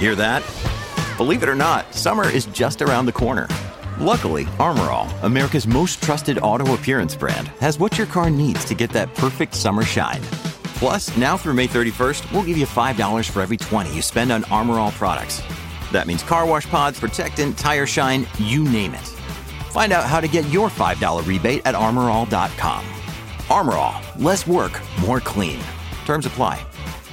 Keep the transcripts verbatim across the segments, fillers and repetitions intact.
Hear that? Believe it or not, summer is just around the corner. Luckily, Armor All, America's most trusted auto appearance brand, has what your car needs to get that perfect summer shine. Plus, now through May thirty-first, we'll give you five dollars for every twenty you spend on Armor All products. That means car wash pods, protectant, tire shine, you name it. Find out how to get your five dollars rebate at armor all dot com. Armor All, less work, more clean. Terms apply.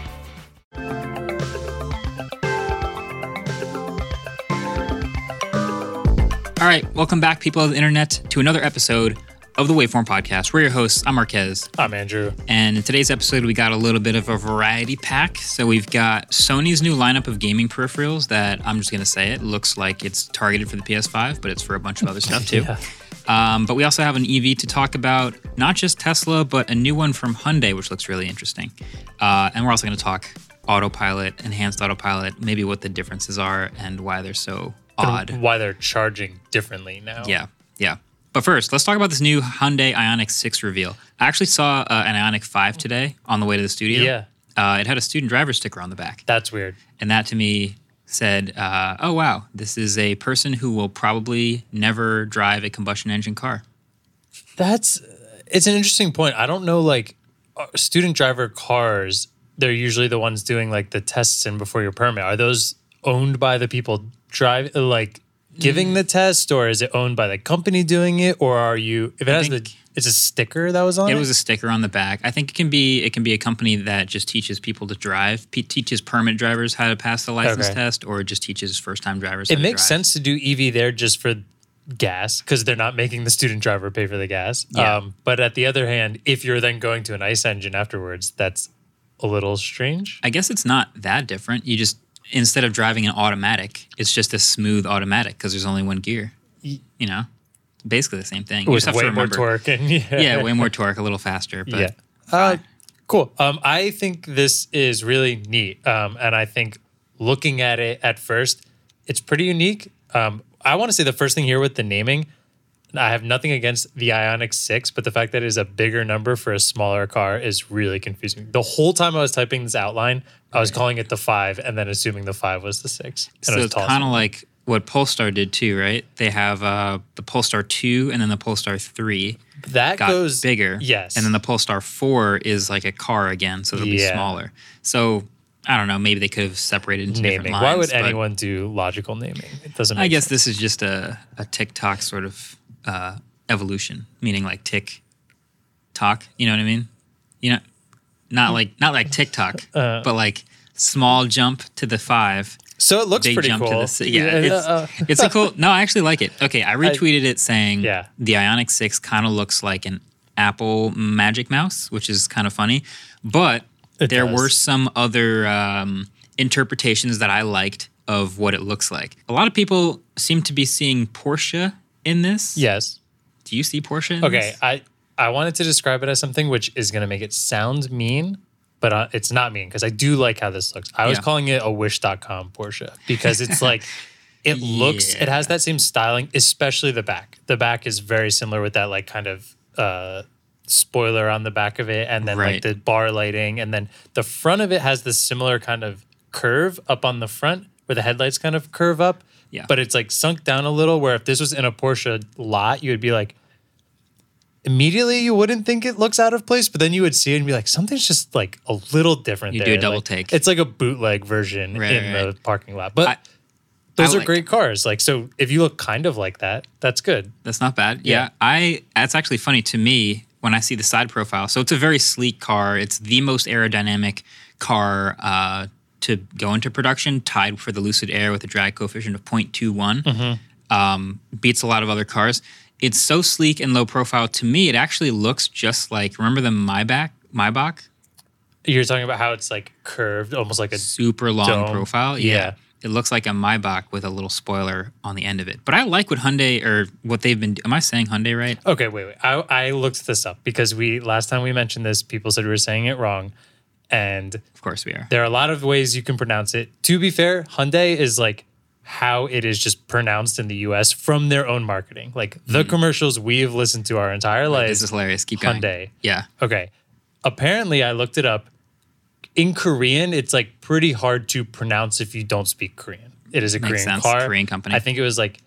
All right, welcome back, people of the internet, to another episode of the Waveform Podcast. We're your hosts. I'm Marquez. I'm Andrew. And in today's episode, we got a little bit of a variety pack. So we've got Sony's new lineup of gaming peripherals that, I'm just going to say it, looks like it's targeted for the P S five, but it's for a bunch of other stuff too. yeah. um, but we also have an E V to talk about, not just Tesla, but a new one from Hyundai, which looks really interesting. Uh, and we're also going to talk autopilot, enhanced autopilot, maybe what the differences are and why they're so odd. Why they're charging differently now. Yeah, yeah. But first, let's talk about this new Hyundai Ioniq six reveal. I actually saw uh, an Ioniq five today on the way to the studio. Yeah. Uh, it had a student driver sticker on the back. That's weird. And that to me said, uh, oh, wow, this is a person who will probably never drive a combustion engine car. That's, it's an interesting point. I don't know, like, student driver cars, they're usually the ones doing, like, the tests in before your permit. Are those owned by the people drive, like, giving the test, or is it owned by the company doing it, or are you? If it I has the, it's a sticker that was on it. It was a sticker on the back. I think it can be. It can be a company that just teaches people to drive, P- teaches permit drivers how to pass the license okay. test, or just teaches first-time drivers. How it to makes drive. sense to do E V there just for gas because they're not making the student driver pay for the gas. Yeah. Um, but at the other hand, if you're then going to an ICE engine afterwards, that's a little strange. I guess it's not that different. You just. Instead of driving an automatic, it's just a smooth automatic because there's only one gear. You know, basically the same thing. You With just have way to remember. more torque and yeah. yeah, way more torque, a little faster. But yeah, uh, cool. Um, I think this is really neat, um, and I think looking at it at first, it's pretty unique. Um, I want to say the first thing here with the naming. I have nothing against the Ioniq six, but the fact that it is a bigger number for a smaller car is really confusing. The whole time I was typing this outline, I was calling it the five and then assuming the five was the six. And so it it's kind of like what Polestar did too, right? They have uh, the Polestar two and then the Polestar three. That got goes bigger. Yes. And then the Polestar four is like a car again, so it'll be Yeah. smaller. So I don't know, maybe they could have separated into naming. different lines. Why would but anyone do logical naming? It doesn't make I guess sense. this is just a, a TikTok sort of uh, evolution, meaning like tick talk. You know what I mean? You know, not like not like TikTok, Uh, but like small jump to the five. So it looks Big pretty jump cool. to the si- yeah. Yeah, It's, uh, it's a cool. No, I actually like it. Okay, I retweeted it saying Yeah. the Ioniq six kind of looks like an Apple Magic Mouse, which is kind of funny. But It there does. were some other um, interpretations that I liked of what it looks like. A lot of people seem to be seeing Porsche in this. Yes. Do you see Porsche in Okay, this? I, I wanted to describe it as something which is going to make it sound mean, but uh, it's not mean because I do like how this looks. I was Yeah. calling it a wish dot com Porsche because it's like, it looks, it has that same styling, especially the back. The back is very similar with that like kind of uh, spoiler on the back of it and then Right. like the bar lighting. And then the front of it has this similar kind of curve up on the front where the headlights kind of curve up. Yeah. But it's like sunk down a little where if this was in a Porsche lot, you would be like, immediately you wouldn't think it looks out of place, but then you would see it and be like, something's just like a little different You there. do a double Like, take. It's like a bootleg version Right, in right, the right. parking lot. But I- those I are like- great cars. Like, so if you look kind of like that, that's good. That's not bad. Yeah. Yeah. I that's actually funny to me when I see the side profile. So it's a very sleek car. It's the most aerodynamic car uh, to go into production, tied for the Lucid Air with a drag coefficient of zero point two one. Mm-hmm. Um, beats a lot of other cars. It's so sleek and low profile. To me, it actually looks just like, remember the Maybach? Maybach? You're talking about how it's like curved, almost like a Super long dome. profile. Yeah. It looks like a Maybach with a little spoiler on the end of it. But I like what Hyundai, or what they've been, am I saying Hyundai right? Okay, wait, wait. I, I looked this up because we last time we mentioned this, people said we were saying it wrong. And Of course we are. there are a lot of ways you can pronounce it. To be fair, Hyundai is like how it is just pronounced in the U S from their own marketing. Like the commercials we've listened to our entire lives. This is hilarious. Keep going. Hyundai. Yeah. Okay. Apparently, I looked it up. in Korean, it's like pretty hard to pronounce if you don't speak Korean. It is a Makes Korean sense. car. Korean company. I think it was like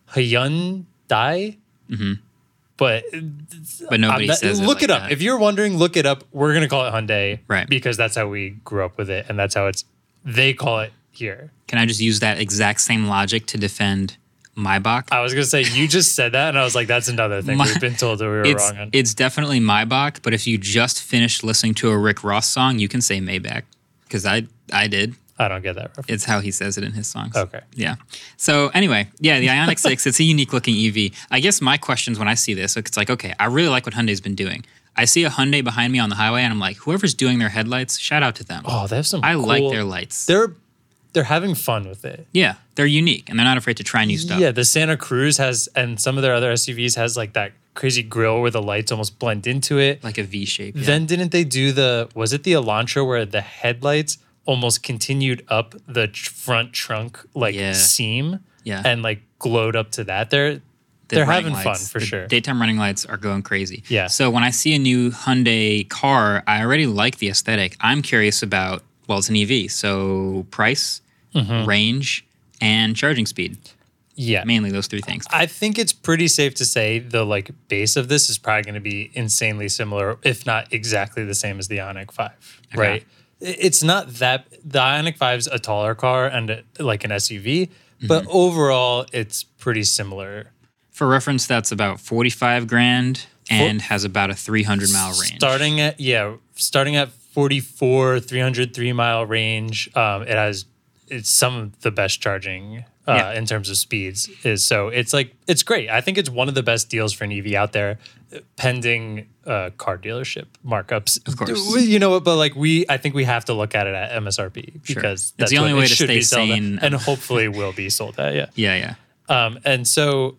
Hyundai. Mm-hmm. But But nobody not, says it look like it up. that. If you're wondering, look it up. We're gonna call it Hyundai, Right. Because that's how we grew up with it, and that's how it's they call it here. Can I just use that exact same logic to defend Maybach? I was gonna say you just said that, and I was like, that's another thing My- we've been told that we were It's, wrong on. it's definitely Maybach, but if you just finished listening to a Rick Ross song, you can say Maybach. Because I I did. I don't get that reference. It's how he says it in his songs. Okay. Yeah. So anyway, yeah, the Ioniq six, it's a unique looking E V. I guess my questions when I see this, it's like, okay, I really like what Hyundai's been doing. I see a Hyundai behind me on the highway and I'm like, whoever's doing their headlights, shout out to them. Oh, they have some. I cool, like their lights. They're they're having fun with it. Yeah, they're unique and they're not afraid to try new stuff. Yeah, the Santa Cruz has, and some of their other S U Vs has like that crazy grill where the lights almost blend into it. Like a V shape. Yeah. Then didn't they do the? Was it the Elantra where the headlights almost continued up the tr- front trunk like Yeah. seam? Yeah. and like glowed up to that. They're The they're running having fun lights, for the sure. Daytime running lights are going crazy. Yeah. So when I see a new Hyundai car, I already like the aesthetic. I'm curious about, well, it's an E V. So price, Mm-hmm. range, and charging speed. Yeah, Mainly those three things. I think it's pretty safe to say the like base of this is probably going to be insanely similar, if not exactly the same as the Ioniq five, Okay. right? I- It's not that the Ioniq five is a taller car and a, like an S U V, but Mm-hmm. overall it's pretty similar. For reference, that's about forty-five grand and has about a three hundred mile range. Starting at yeah, starting at forty-four, three hundred three mile range. Um, it has it's some of the best charging uh, Yeah. in terms of speeds. Is so it's like it's great. I think it's one of the best deals for an E V out there, pending uh, car dealership markups. Of course. you know what? But like we, I think we have to look at it at M S R P Sure. because It's that's the only what way it to should stay be sold at, sane. and hopefully will be sold at. Yeah. Yeah, yeah. Um, and so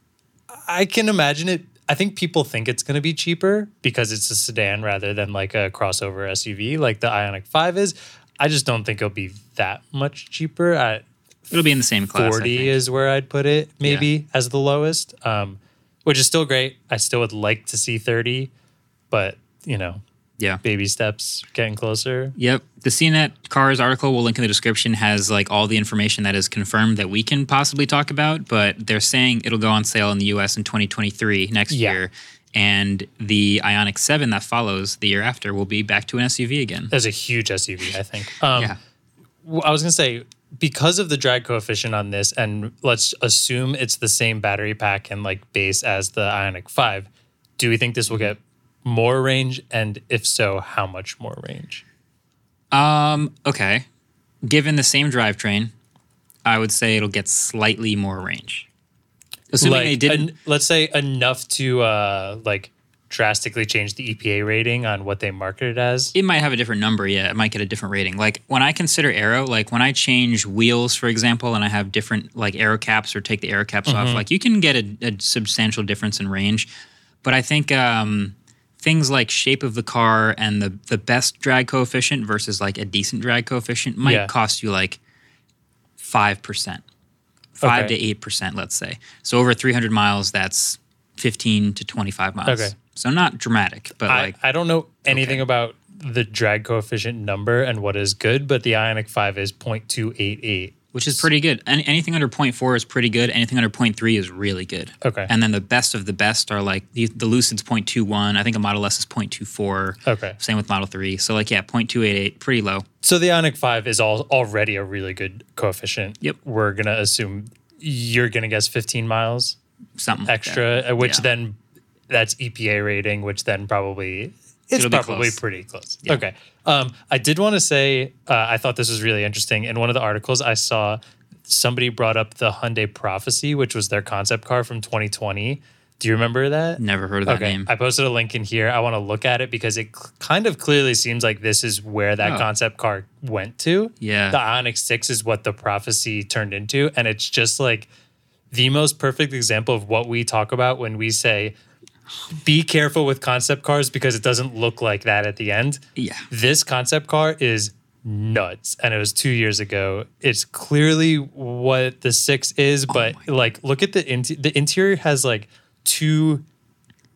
I can imagine it. I think people think it's going to be cheaper because it's a sedan rather than like a crossover S U V like the Ioniq five is. I just don't think it'll be that much cheaper. At It'll be in the same class. I forty think. is where I'd put it, maybe as the lowest, um, which is still great. I still would like to see thirty, but you know, Yeah. baby steps, getting closer. Yep. The C net Cars article we'll link in the description has like all the information that is confirmed that we can possibly talk about, but they're saying it'll go on sale in the U S in twenty twenty-three next Yeah. year. And the Ioniq seven that follows the year after will be back to an S U V again. There's a huge S U V, I think. Um, Yeah. w- I was going to say, because of the drag coefficient on this, and let's assume it's the same battery pack and like base as the Ioniq five, do we think this will get more range? And if so, how much more range? Um, okay. Given the same drivetrain, I would say it'll get slightly more range. Assuming like, they didn't. en- let's say enough to uh, like drastically change the E P A rating on what they market it as. It might have a different number, yeah. It might get a different rating. Like when I consider aero, like when I change wheels, for example, and I have different like aero caps or take the aero caps off, like you can get a, a substantial difference in range. But I think um, things like shape of the car and the the best drag coefficient versus like a decent drag coefficient might Yeah. cost you like five percent, five Okay. to eight percent, let's say. So over three hundred miles, that's fifteen to twenty-five miles. Okay. So not dramatic, but I, like I don't know anything about the drag coefficient number and what is good, but the Ioniq five is zero point two eight eight. which is pretty good. Any, anything under zero point four is pretty good. Anything under zero point three is really good. Okay. And then the best of the best are like the, the Lucid's zero point two one. I think a Model S is zero point two four. Okay. Same with Model three. So like, yeah, zero point two eight eight, pretty low. So the Ioniq five is all, already a really good coefficient. Yep. We're going to assume you're going to guess fifteen miles Something like extra, that. uh, which Yeah. then that's E P A rating, which then probably it's It'll be probably close. pretty close. Yeah. Okay. Um, I did want to say uh, I thought this was really interesting. In one of the articles I saw, somebody brought up the Hyundai Prophecy, which was their concept car from twenty twenty. Do you remember that? Never heard of that Okay, name. I posted a link in here. I want to look at it because it cl- kind of clearly seems like this is where that Oh. concept car went to. Yeah. The Ioniq six is what the Prophecy turned into. And it's just like the most perfect example of what we talk about when we say, be careful with concept cars because it doesn't look like that at the end. Yeah. This concept car is nuts. And it was two years ago. It's clearly what the six is, but like, look at the, inter- the interior has like two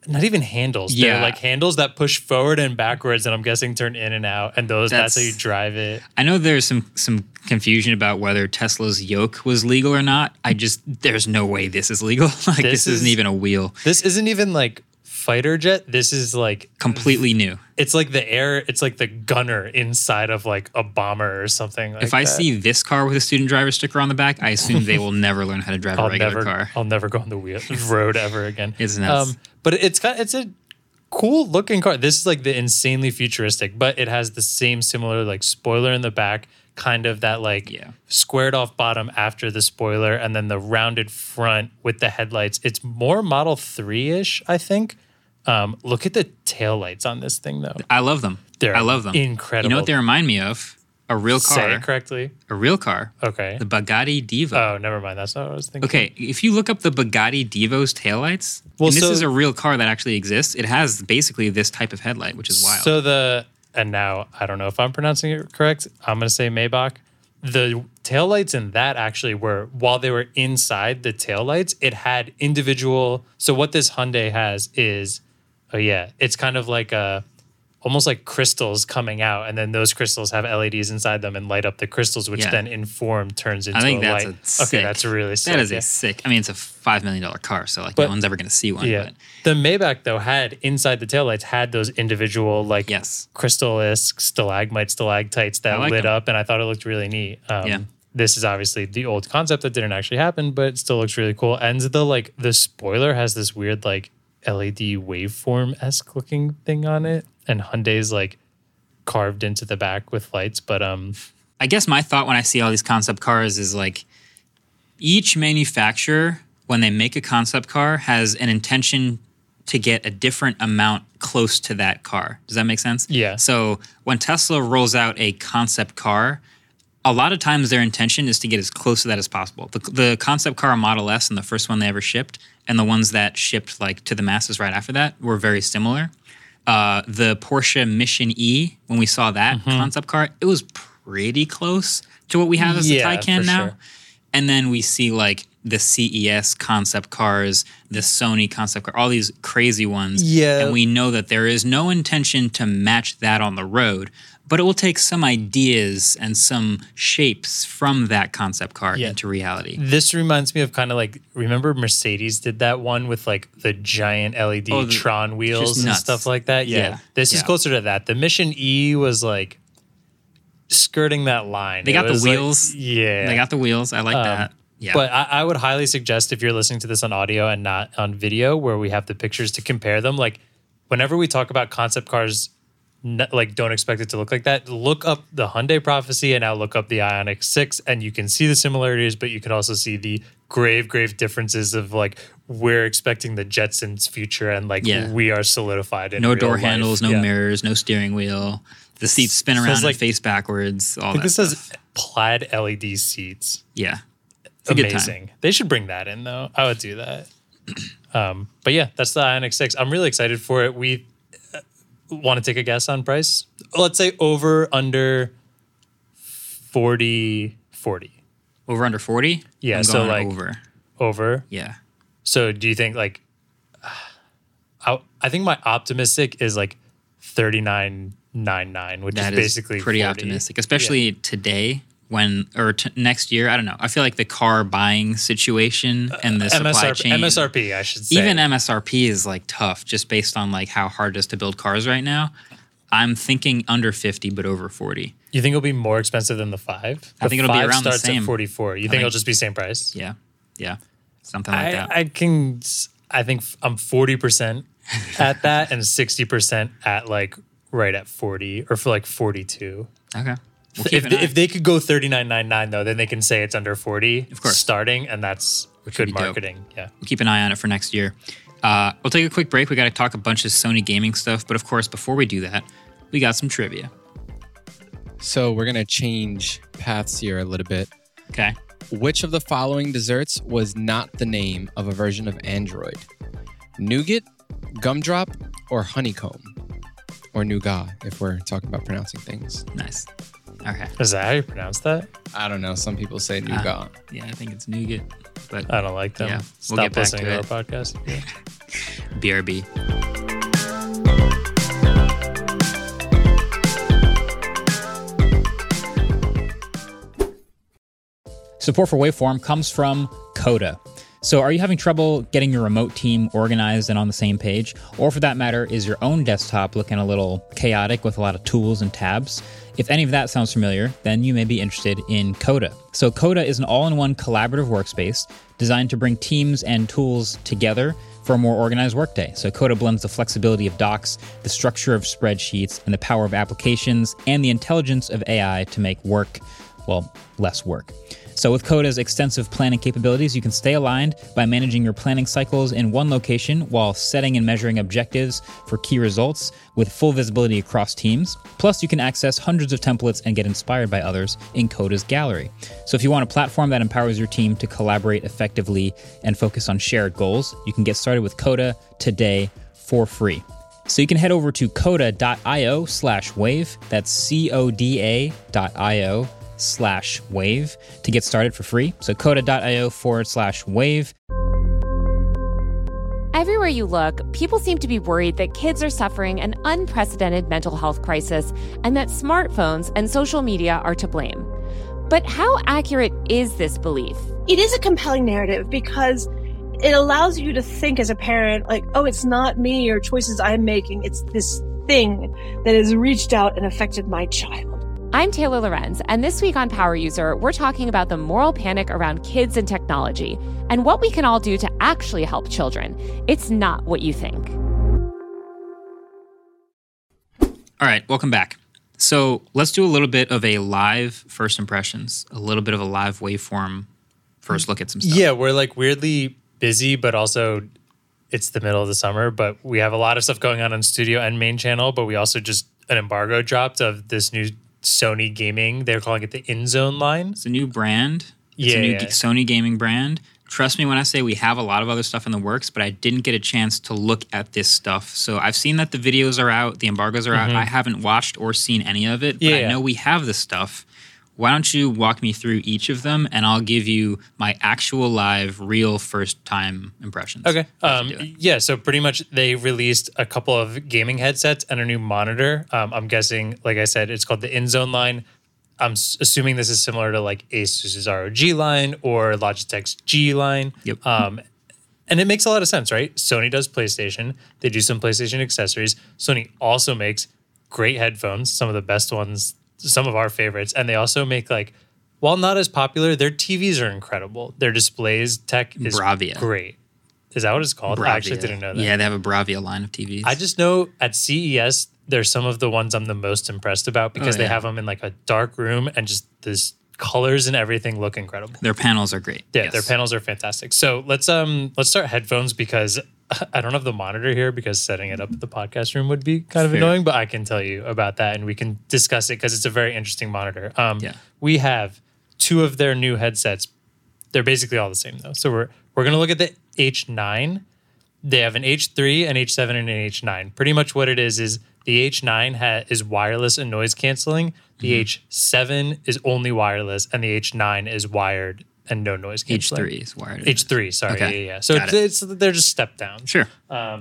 not even handles. Yeah. They're like handles that push forward and backwards, and I'm guessing turn in and out. And those, that's, that's how you drive it. I know there's some some confusion about whether Tesla's yoke was legal or not. I just, there's no way this is legal. Like this, this isn't is, even a wheel. This isn't even like fighter jet. This is like completely new. It's like the air, it's like the gunner inside of like a bomber or something like If I that. see this car with a student driver sticker on the back, I assume they will never learn how to drive I'll a regular never, car. I'll never go on the wheel, road ever again. It's nuts. Um, but it's kind of, it's a cool looking car. This is like the insanely futuristic, but it has the same similar like spoiler in the back, kind of that like yeah. squared off bottom after the spoiler, and then the rounded front with the headlights. It's more Model three-ish, I think. Um, look at the taillights on this thing, though. I love them. They're I love them. Incredible. You know what they remind me of? A real car. Say it correctly. A real car. Okay. The Bugatti Divo. Oh, never mind. That's not what I was thinking. Okay, if you look up the Bugatti Divo's taillights, well, and this so, is a real car that actually exists. It has basically this type of headlight, which is wild. So the, and now I don't know if I'm pronouncing it correct. I'm going to say Maybach. The taillights in that actually were, while they were inside the taillights, it had individual. So what this Hyundai has is, oh yeah, it's kind of like a, almost like crystals coming out, and then those crystals have L E Ds inside them and light up the crystals, which yeah. then in form turns into I think a that's light. A sick, okay, that's really sick. That is yeah. a sick. I mean, it's a five million dollar car, so like but, no one's ever going to see one. Yeah. But. The Maybach though had inside the taillights had those individual like yes. crystal-esque stalagmites, stalactites that like lit them. up, and I thought it looked really neat. Um, yeah. This is obviously the old concept that didn't actually happen, but it still looks really cool. And the like the spoiler has this weird like L E D waveform-esque looking thing on it, and Hyundai's like carved into the back with lights. But um, I guess my thought when I see all these concept cars is like each manufacturer, when they make a concept car, has an intention to get a different amount close to that car. Does that make sense? Yeah. So when Tesla rolls out a concept car, a lot of times their intention is to get as close to that as possible. The, the concept car Model S and the first one they ever shipped, and the ones that shipped like to the masses right after that were very similar. Uh, the Porsche Mission E, when we saw that mm-hmm. concept car, it was pretty close to what we have as yeah, the Taycan now. Sure. And then we see like the C E S concept cars, the Sony concept car, all these crazy ones. Yeah. And we know that there is no intention to match that on the road, but it will take some ideas and some shapes from that concept car yeah. into reality. This reminds me of kind of like, remember Mercedes did that one with like the giant L E D oh, the, Tron wheels and stuff like that? Yeah. yeah. This yeah. is closer to that. The Mission E was like skirting that line. They got it the wheels. Like, yeah. They got the wheels. I like um, that. Yeah. But I, I would highly suggest if you're listening to this on audio and not on video, where we have the pictures to compare them, like whenever we talk about concept cars, like don't expect it to look like that, look up the Hyundai Prophecy and now look up the Ioniq six, and you can see the similarities, but you can also see the grave, grave differences of like we're expecting the Jetsons future, and like yeah. we are solidified in no real door life. handles, no yeah. mirrors, no steering wheel. The seats spin around like, and face backwards. All I think that this stuff. says plaid L E D seats. Yeah, it's amazing. They should bring that in though. I would do that. um, but yeah, that's the Ioniq six. I'm really excited for it. We uh, want to take a guess on price. Let's say over under forty, forty. Over under forty? Yeah, I'm so going like over. Over. Yeah. So do you think like? I I think my optimistic is like thirty-nine ninety-nine, which that is basically is pretty forty. Optimistic, especially yeah. today when or t- next year. I don't know. I feel like the car buying situation and the uh, supply M S R P, chain, M S R P, I should say. Even M S R P is like tough, just based on like how hard it is to build cars right now. I'm thinking under fifty, but over forty. You think it'll be more expensive than the five? The I think it'll be around the same. Starts at forty-four. You think, think it'll just be same price? Yeah, yeah, something like I, that. I can. I think I'm forty percent at that, and sixty percent at like right at forty, or for like forty-two. Okay. We'll if they, if they could go thirty-nine ninety-nine though, then they can say it's under forty, of course, starting, and that's Which good marketing. Dope. Yeah, we'll keep an eye on it for next year. Uh, we'll take a quick break. We got to talk a bunch of Sony gaming stuff, but of course, before we do that, we got some trivia. So we're gonna change paths here a little bit. Okay. Which of the following desserts was not the name of a version of Android? Nougat, gumdrop, or honeycomb? Or nougat, if we're talking about pronouncing things. Nice. All Okay. Is that how you pronounce that? I don't know. Some people say nougat. Uh, yeah, I think it's nougat. But I don't like them. Yeah, Stop we'll get back listening to to, it. our podcast. Yeah. B R B. Support for Waveform comes from Coda. So are you having trouble getting your remote team organized and on the same page? Or for that matter, is your own desktop looking a little chaotic with a lot of tools and tabs? If any of that sounds familiar, then you may be interested in Coda. So Coda is an all-in-one collaborative workspace designed to bring teams and tools together for a more organized workday. So Coda blends the flexibility of docs, the structure of spreadsheets, and the power of applications, and the intelligence of A I to make work, well, less work. So with Coda's extensive planning capabilities, you can stay aligned by managing your planning cycles in one location while setting and measuring objectives for key results with full visibility across teams. Plus, you can access hundreds of templates and get inspired by others in Coda's gallery. So if you want a platform that empowers your team to collaborate effectively and focus on shared goals, you can get started with Coda today for free. So you can head over to coda.io slash wave. That's C-O-D-A dot I-O slash wave to get started for free. So coda.io forward slash wave. Everywhere you look, people seem to be worried that kids are suffering an unprecedented mental health crisis and that smartphones and social media are to blame. But how accurate is this belief? It is a compelling narrative because it allows you to think as a parent, like, oh, it's not me or choices I'm making. It's this thing that has reached out and affected my child. I'm Taylor Lorenz, and this week on Power User, we're talking about the moral panic around kids and technology and what we can all do to actually help children. It's not what you think. All right, welcome back. So let's do a little bit of a live first impressions, a little bit of a live waveform first look at some stuff. Yeah, we're like weirdly busy, but also it's the middle of the summer, but we have a lot of stuff going on on studio and main channel, but we also just, an embargo dropped of this new Sony gaming. They're calling it the InZone line. It's a new brand. It's Yeah, a new yeah. Sony gaming brand. Trust me when I say we have a lot of other stuff in the works, but I didn't get a chance to look at this stuff. So I've seen that the videos are out, the embargoes are out. I haven't watched or seen any of it, but Yeah, I yeah. know we have this stuff. Why don't you walk me through each of them, and I'll give you my actual live, real first-time impressions. Okay. How's Um, it doing? yeah, so pretty much they released a couple of gaming headsets and a new monitor. Um, I'm guessing, like I said, it's called the InZone line. I'm s- assuming this is similar to like Asus's R O G line or Logitech's G line. Yep. Um, and it makes a lot of sense, right? Sony does PlayStation. They do some PlayStation accessories. Sony also makes great headphones, some of the best ones, some of our favorites. And they also make like, while not as popular, their T Vs are incredible. Their displays tech is Bravia. great. Is that what it's called? I actually Bravia. didn't know that. Yeah, they have a Bravia line of T Vs. I just know at C E S, there's some of the ones I'm the most impressed about because Oh, they yeah. have them in like a dark room and just this colors and everything look incredible. Their panels are great. Yeah, Yes. their panels are fantastic. So let's um let's start headphones because I don't have the monitor here because setting it up at the podcast room would be kind of Fair. annoying, but I can tell you about that and we can discuss it because it's a very interesting monitor. Um, Yeah. We have two of their new headsets. They're basically all the same though. So we're we're gonna look at the H nine. They have an H three, an H seven, and an H nine. Pretty much what it is is the H nine ha- is wireless and noise canceling. The Mm-hmm. H seven is only wireless, and the H nine is wired and no noise H canceling. three is wired. H three, sorry, Okay. yeah, yeah. So Got it's, it's they're just step down. Sure. Um,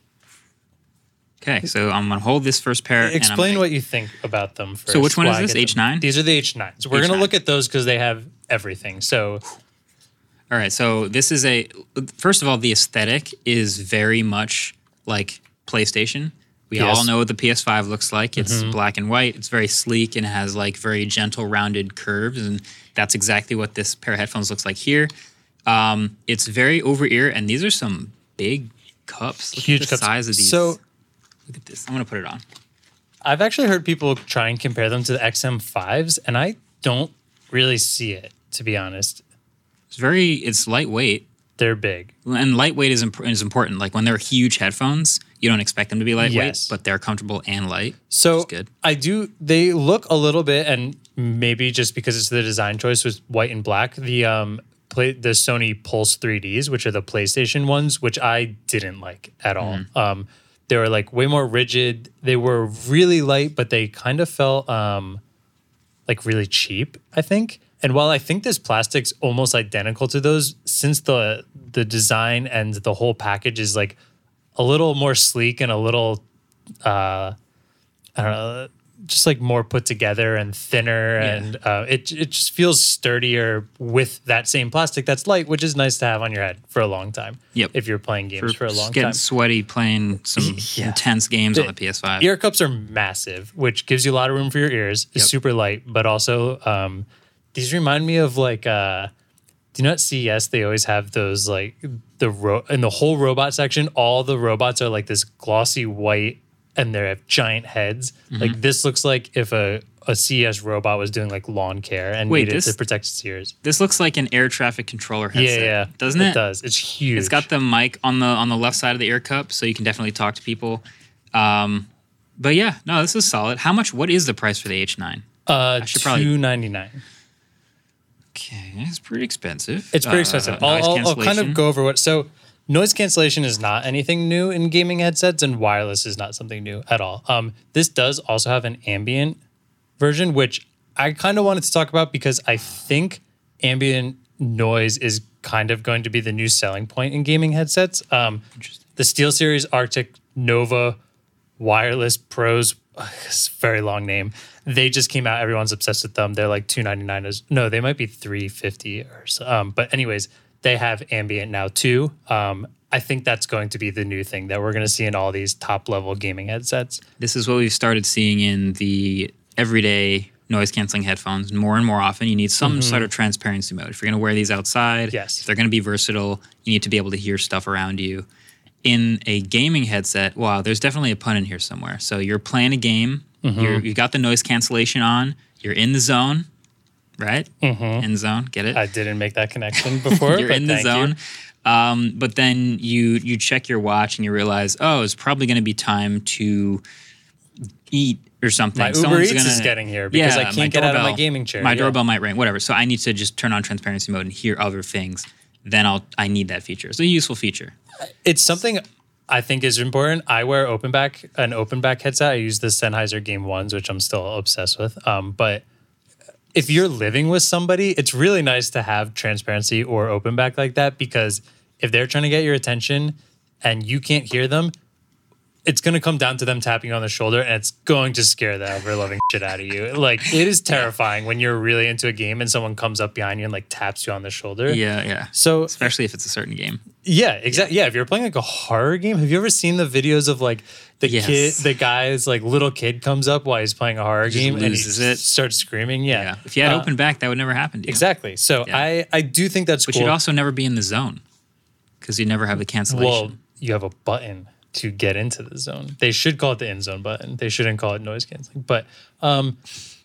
Okay, so I'm gonna hold this first pair. and I'm explain gonna- what you think about them first. So which one while is I this? get them. H nine? These are the H nines. We're H gonna nine. look at those because they have everything. So All right, so this is a first of all, the aesthetic is very much like PlayStation. We Yes. all know what the P S five looks like. It's black and white. It's very sleek and has like very gentle, rounded curves, and that's exactly what this pair of headphones looks like here. Um, it's very over ear, and these are some big cups. Look huge at the cups. size of these. So Look at this. I'm gonna put it on. I've actually heard people try and compare them to the X M fives, and I don't really see it, to be honest. It's very. It's lightweight. They're big. And lightweight is, imp- is important. Like when they're huge headphones, you don't expect them to be lightweight, Yes. but they're comfortable and light. So which is good. I do. They look a little bit, and maybe just because it's the design choice was white and black. The um, play the Sony Pulse three Ds, which are the PlayStation ones, which I didn't like at all. Mm-hmm. Um, they were like way more rigid. They were really light, but they kind of felt um, like really cheap, I think. And while I think this plastic's almost identical to those, since the the design and the whole package is like a little more sleek and a little, uh, I don't know, just like more put together and thinner, yeah. and uh, it it just feels sturdier with that same plastic that's light, which is nice to have on your head for a long time. Yep. If you're playing games for, for a long getting time. Getting sweaty playing some yeah. intense games the, on the P S five. Ear cups are massive, which gives you a lot of room for your ears. It's yep. super light, but also um, these remind me of like, uh, do you know at C E S they always have those like the ro- in the whole robot section, all the robots are like this glossy white and they have giant heads. Mm-hmm. Like this looks like if a, a C E S robot was doing like lawn care and Wait, needed this, to protect its ears. This looks like an air traffic controller headset. Yeah, yeah. Doesn't it? It does. It's huge. It's got the mic on the on the left side of the ear cup, so you can definitely talk to people. Um, but yeah, no, this is solid. How much, what is the price for the H nine? Uh, two ninety-nine. Okay, it's pretty expensive. It's pretty expensive. Uh, I'll, I'll, I'll kind of go over what, so noise cancellation is not anything new in gaming headsets, and wireless is not something new at all. Um, this does also have an ambient version, which I kind of wanted to talk about because I think ambient noise is kind of going to be the new selling point in gaming headsets. Um, the SteelSeries Arctic Nova Wireless Pros, it's a very long name. They just came out. Everyone's obsessed with them. They're like two ninety-nine. No, they might be three fifty or so. Um, but anyways, they have ambient now too. Um, I think that's going to be the new thing that we're going to see in all these top level gaming headsets. This is what we've started seeing in the everyday noise canceling headphones more and more often. You need some mm-hmm. sort of transparency mode. If you're going to wear these outside, yes. if they're going to be versatile, you need to be able to hear stuff around you. In a gaming headset, wow, there's definitely a pun in here somewhere. So you're playing a game, mm-hmm. you're, you've got the noise cancellation on, you're in the zone, right? Mm-hmm. In the zone, get it? I didn't make that connection before. You're but in the thank zone. You. Um, but then you you check your watch and you realize, oh, it's probably going to be time to eat or something. My Uber Eats gonna, is getting here because yeah, I can't get doorbell, out of my gaming chair. My yeah. doorbell might ring, whatever. So I need to just turn on transparency mode and hear other things. Then I'll I need that feature. It's a useful feature. It's something I think is important. I wear open back an open back headset. I use the Sennheiser Game Ones, which I'm still obsessed with. Um, but if you're living with somebody, it's really nice to have transparency or open back like that, because if they're trying to get your attention and you can't hear them, it's going to come down to them tapping you on the shoulder, and it's going to scare the ever-loving shit out of you. Like, it is terrifying when you're really into a game and someone comes up behind you and, like, taps you on the shoulder. Yeah, yeah. So, especially if it's a certain game. Yeah, exactly. Yeah. yeah, if you're playing, like, a horror game, have you ever seen the videos of, like, the yes. kid, the guy's, like, little kid comes up while he's playing a horror just game loses and he it. starts screaming? Yeah. yeah. If you had uh, open back, that would never happen to you. Exactly. So, yeah. I, I do think that's but cool. But you'd also never be in the zone because you never have the cancellation. Well, you have a button to get into the zone. They should call it the in zone button. They shouldn't call it noise canceling. But um,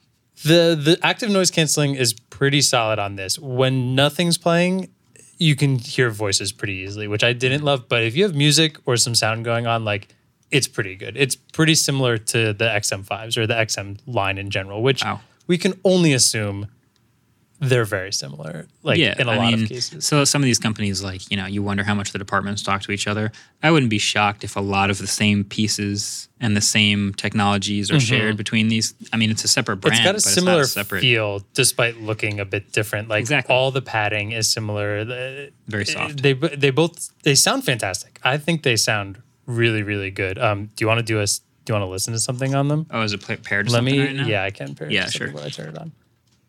the the active noise canceling is pretty solid on this. When nothing's playing, you can hear voices pretty easily, which I didn't love. But if you have music or some sound going on, like, it's pretty good. It's pretty similar to the X M fives or the X M line in general, which wow. we can only assume they're very similar, like yeah, in a I lot mean, of cases. So some of these companies, like, you know, you wonder how much the departments talk to each other. I wouldn't be shocked if a lot of the same pieces and the same technologies are mm-hmm. shared between these. I mean, it's a separate brand. It's got a but similar it's not a separate feel, despite looking a bit different. Like exactly. all the padding is similar. The, very soft. They they both they sound fantastic. I think they sound really really good. Um, do you want to do a? Do you want to listen to something on them? Oh, is it paired to Let something me. right now? Yeah, I can pair. It yeah, to sure. While I turn it on.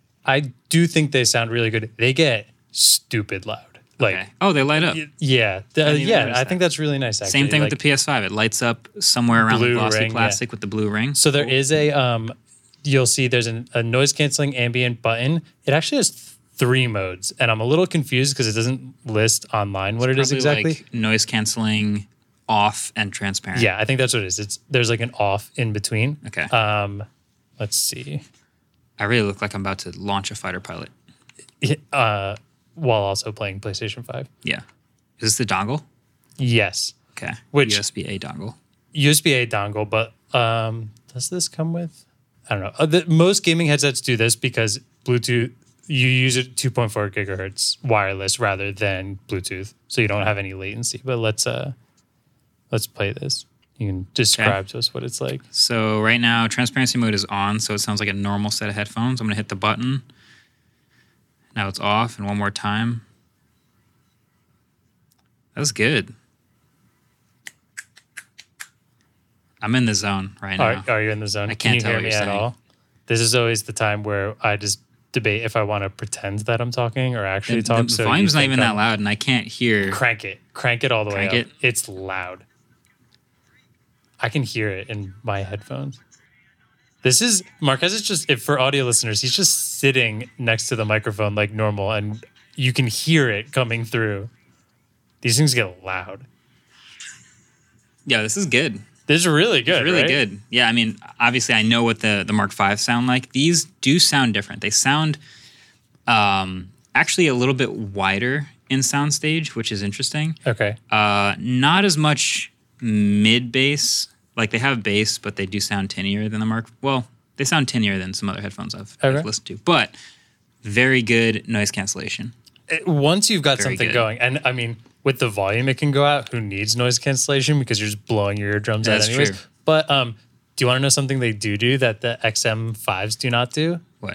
I do think they sound really good. They get stupid loud. Like, okay. Oh, they light up. Yeah, the, yeah. I think that's really nice. Actually. Same thing like, with the P S five. It lights up somewhere around the glossy ring, plastic yeah. with the blue ring. So there is a. Um, you'll see there's an, a noise canceling ambient button. It actually has th- three modes, and I'm a little confused because it doesn't list online what it's it is exactly. Like noise canceling, off, and transparent. Yeah, I think that's what it is. It's there's like an off in between. Okay. Um, let's see. I really look like I'm about to launch a fighter pilot. Uh, while also playing PlayStation five. Yeah. Is this the dongle? Yes. Okay. Which U S B A dongle. U S B A dongle, but um, does this come with? I don't know. Uh, the, most gaming headsets do this because Bluetooth, you use it two point four gigahertz wireless rather than Bluetooth, so you don't have any latency. But let's uh, let's play this. You can describe okay. to us what it's like. So right now, transparency mode is on, so it sounds like a normal set of headphones. I'm going to hit the button. Now it's off, and one more time. That was good. I'm in the zone right now. Are, are you in the zone? I can't Can you tell hear what me you're at saying. all? This is always the time where I just debate if I want to pretend that I'm talking or actually The, talk. the so volume's not even I'm, that loud, and I can't hear. Crank it. Crank it all the Crank way up. it? It's loud. I can hear it in my headphones. This is, Marquez is just, if for audio listeners, he's just sitting next to the microphone like normal, and you can hear it coming through. These things get loud. Yeah, this is good. This is really good. It's really right? good. Yeah, I mean, obviously, I know what the, the Mark five sound like. These do sound different. They sound um, actually a little bit wider in soundstage, which is interesting. Okay. Uh, not as much mid bass. Like, they have bass, but they do sound tinnier than the Mark. Well, they sound tinnier than some other headphones I've, okay. I've listened to. But very good noise cancellation. It, once you've got Very something good. going, and I mean, with the volume it can go out, who needs noise cancellation because you're just blowing your eardrums That's out anyways. true. But um, do you want to know something they do do that the X M fives do not do? What?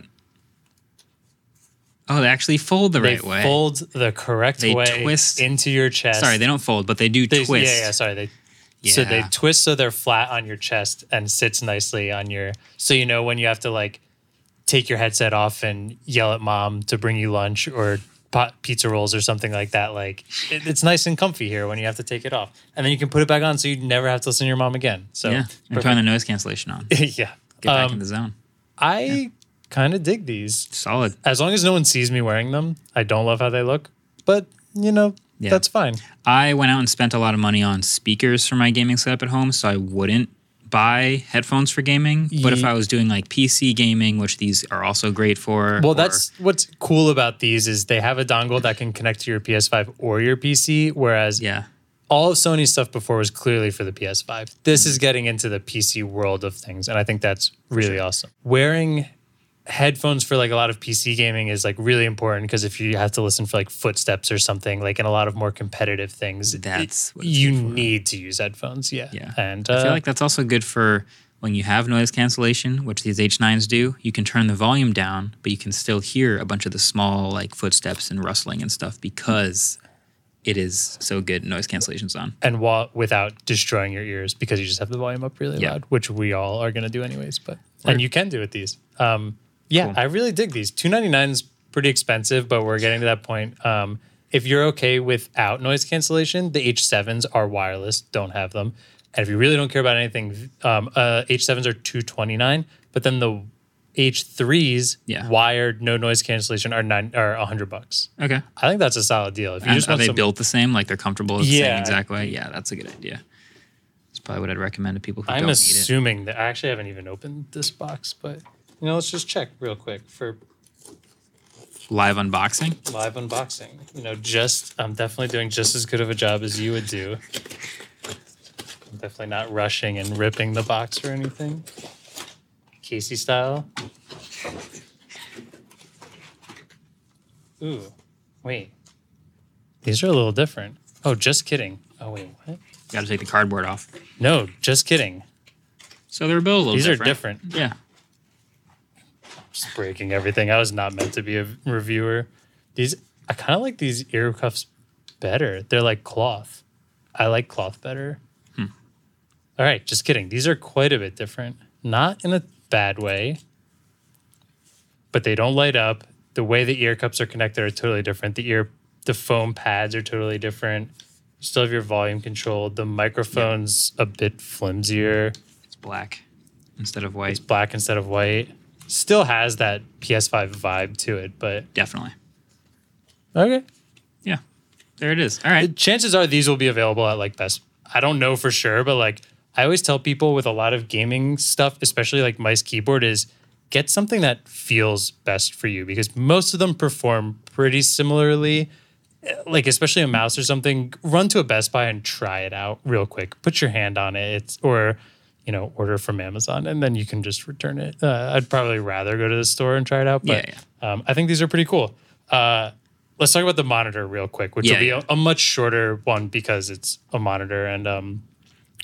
Oh, they actually fold the They right way. fold the correct They way twist. into your chest. Sorry, they don't fold, but they do They- twist. Yeah, yeah, sorry. They So they Yeah. twist so they're flat on your chest and sits nicely on your, so you know when you have to like take your headset off and yell at mom to bring you lunch or pot pizza rolls or something like that. Like it, it's nice and comfy here when you have to take it off, and then you can put it back on so you never have to listen to your mom again. So Yeah, and turn the noise cancellation on. Get yeah, back Um, in the zone. I Yeah. kind of dig these. Solid. As long as no one sees me wearing them, I don't love how they look, but you know, Yeah. that's fine. I went out and spent a lot of money on speakers for my gaming setup at home, so I wouldn't buy headphones for gaming. But if Ye- I was doing like P C gaming, which these are also great for. Well, or- that's what's cool about these is they have a dongle that can connect to your P S five or your P C, whereas yeah. all of Sony's stuff before was clearly for the P S five. This is getting into the P C world of things, and I think that's really awesome. Wearing headphones for like a lot of P C gaming is like really important because if you have to listen for like footsteps or something, like in a lot of more competitive things, That's it- what it's you good for. need to use headphones. Yeah, Yeah. and I feel uh, like that's also good for when you have noise cancellation, which these H nines do. You can turn the volume down, but you can still hear a bunch of the small like footsteps and rustling and stuff because it is so good noise cancellation's on. and while without destroying your ears because you just have the volume up really Yeah. loud, which we all are going to do anyways. But and you can do with these. Um, yeah, Cool. I really dig these. two ninety-nine is pretty expensive, but we're getting to that point. Um, if you're okay without noise cancellation, the H sevens are wireless, don't have them. And if you really don't care about anything, um, uh, H sevens are two twenty-nine, but then the H threes Yeah. wired, no noise cancellation are nine are a hundred bucks. Okay. I think that's a solid deal. If you And just are want they some, built the same? Like they're comfortable the Yeah. same exact way? Yeah, that's a good idea. That's probably what I'd recommend to people who I'm don't need it. assuming that I actually haven't even opened this box, but you know, let's just check real quick for Live unboxing? live unboxing. You know, just I'm definitely doing just as good of a job as you would do. I'm definitely not rushing and ripping the box or anything. Casey style. Ooh, wait. These are a little different. Oh, just kidding. Oh wait, what? Got to take the cardboard off. No, just kidding. So they're built a little These different. are different. Yeah. Just breaking everything. I was not meant to be a reviewer. These, I kind of like these ear cuffs better. They're like cloth. I like cloth better. Hmm. All right, just kidding. These are quite a bit different. Not in a bad way, but they don't light up. The way the ear cups are connected are totally different. The ear, the foam pads are totally different. You still have your volume control. The microphone's a bit flimsier. It's black instead of white. It's black instead of white. Still has that P S five vibe to it, but Definitely. okay. Yeah. There it is. All right. Chances are these will be available at like Best. I don't know for sure, but like I always tell people with a lot of gaming stuff, especially like mice keyboard, is get something that feels best for you because most of them perform pretty similarly. Like especially a mouse or something, run to a Best Buy and try it out real quick. Put your hand on it. It's or you know, order from Amazon and then you can just return it. Uh, I'd probably rather go to the store and try it out, but Yeah, Um, I think these are pretty cool. Uh, let's talk about the monitor real quick, which Yeah, will be yeah. a, a much shorter one because it's a monitor and um,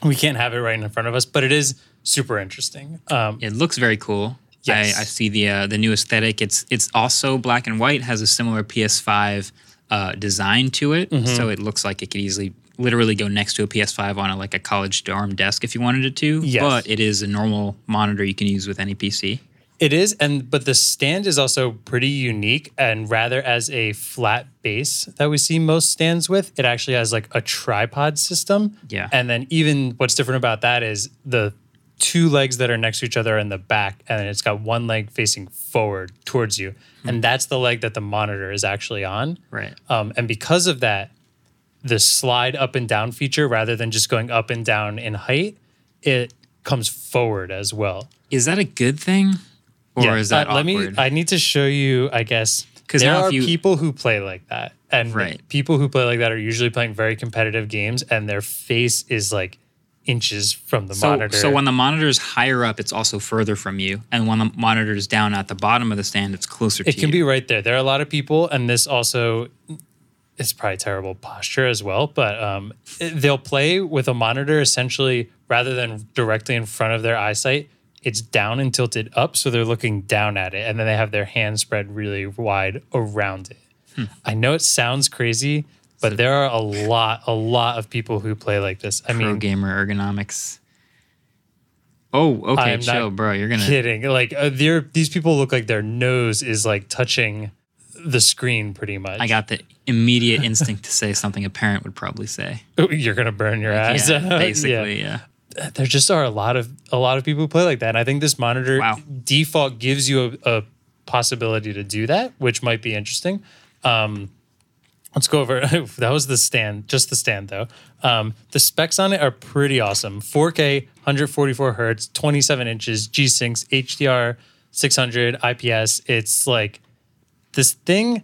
we can't have it right in front of us, but it is super interesting. Um, It looks very cool. Yes. I, I see the uh, the new aesthetic. It's it's also black and white, has a similar P S five uh, design to it. Mm-hmm. So it looks like it could easily literally go next to a P S five on a, like a college dorm desk if you wanted it to. Yes. But it is a normal monitor you can use with any P C. It is, and but the stand is also pretty unique, and rather as a flat base that we see most stands with, it actually has like a tripod system. Yeah. And then even what's different about that is the two legs that are next to each other are in the back, and then it's got one leg facing forward towards you, Hmm. and that's the leg that the monitor is actually on. Right. Um, and because of that, the slide up and down feature, rather than just going up and down in height, it comes forward as well. Is that a good thing? Or Yeah, is that uh, let awkward? me. I need to show you. I guess 'Cause there now are if you- people who play like that, and Right. people who play like that are usually playing very competitive games, and their face is like inches from the so, monitor. so when the monitor is higher up, it's also further from you. And when the monitor is down at the bottom of the stand, it's closer to it you. can be right there. There are a lot of people, and this also is probably terrible posture as well. But um, it- they'll play with a monitor essentially rather than directly in front of their eyesight. It's down and tilted up, so they're looking down at it, and then they have their hands spread really wide around it. Hmm. I know it sounds crazy, but there are a lot, a lot of people who play like this. I Pro mean, gamer ergonomics. Oh, okay, I'm chill, not bro. You're gonna. kidding. Like uh, they're these people look like their nose is like touching the screen pretty much. I got the immediate instinct to say something a parent would probably say. You're gonna burn your ass. Yeah, basically, yeah. There just are a lot of a lot of people who play like that. And I think this monitor Wow. default gives you a, a possibility to do that, which might be interesting. Um, let's go over. That was the stand, just the stand though. Um, the specs on it are pretty awesome. four K, one forty-four hertz, twenty-seven inches, G-Syncs, H D R six hundred, I P S. It's like this thing.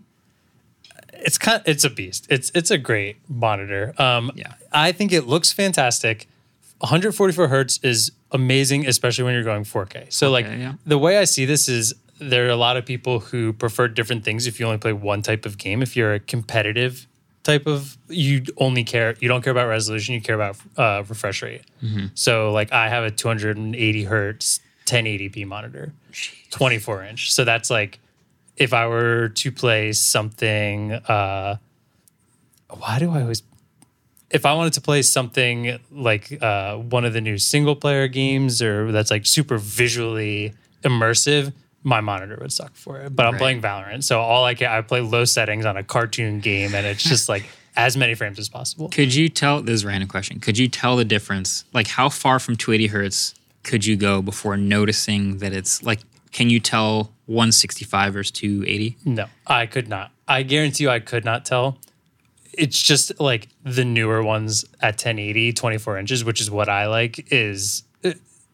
It's kind. It's a beast. It's it's a great monitor. Um, Yeah. I think it looks fantastic. one forty-four hertz is amazing, especially when you're going four K. So, like, yeah. the way I see this is there are a lot of people who prefer different things if you only play one type of game. If you're a competitive type of, you only care, you don't care about resolution, you care about uh, refresh rate. Mm-hmm. So, like, I have a two eighty hertz ten eighty p monitor, twenty-four inch. So, that's like, if I were to play something, uh, why do I always if I wanted to play something like uh, one of the new single player games or that's like super visually immersive, my monitor would suck for it. But I'm Right. playing Valorant, so all I can I play low settings on a cartoon game, and it's just like as many frames as possible. Could you tell? This is a random question. Could you tell the difference? Like, how far from two eighty hertz could you go before noticing that it's like? Can you tell one sixty-five versus two eighty? No, I could not. I guarantee you, I could not tell. It's just like the newer ones at ten eighty, twenty-four inches, which is what I like, is uh,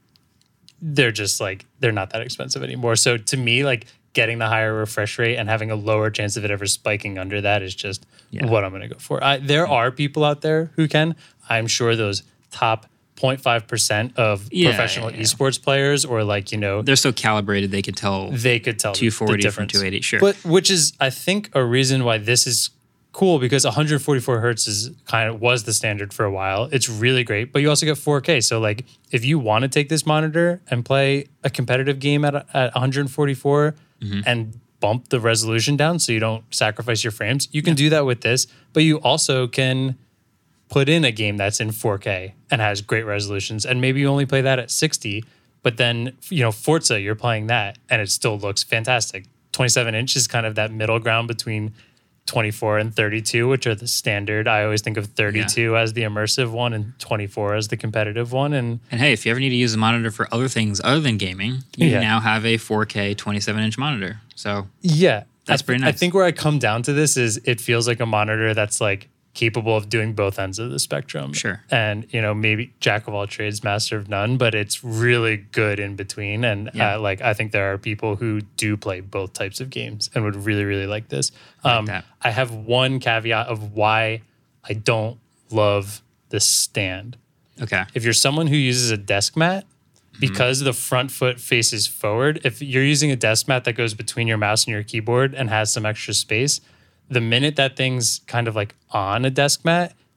they're just like, they're not that expensive anymore. So to me, like getting the higher refresh rate and having a lower chance of it ever spiking under that is just Yeah. what I'm going to go for. I, there are people out there who can. I'm sure those top zero point five percent of Yeah, professional yeah, yeah. esports players or like, you know, They're so calibrated they could tell. they could tell the- two the forty from difference. two eighty, sure. But which is, I think, a reason why this is cool because one forty-four hertz is kind of was the standard for a while. It's really great, but you also get four K. So like, if you want to take this monitor and play a competitive game at at one forty-four Mm-hmm. and bump the resolution down so you don't sacrifice your frames, you can do that with this. But you also can put in a game that's in four K and has great resolutions, and maybe you only play that at sixty, but then, you know, Forza, you're playing that and it still looks fantastic. twenty-seven inch is kind of that middle ground between twenty-four and thirty-two, which are the standard. I always think of thirty-two as the immersive one and twenty-four as the competitive one. And And hey, if you ever need to use a monitor for other things other than gaming, you Yeah. now have a four K twenty-seven inch monitor. So yeah, That's I, pretty I nice. think where I come down to this is it feels like a monitor that's like capable of doing both ends of the spectrum. Sure. And, you know, maybe jack of all trades, master of none, but it's really good in between. And Yeah. uh, like, I think there are people who do play both types of games and would really, really like this. Um, that. I have one caveat of why I don't love this stand. okay, If you're someone who uses a desk mat, because the front foot faces forward, if you're using a desk mat that goes between your mouse and your keyboard and has some extra space, the minute that thing's kind of like on a desk mat,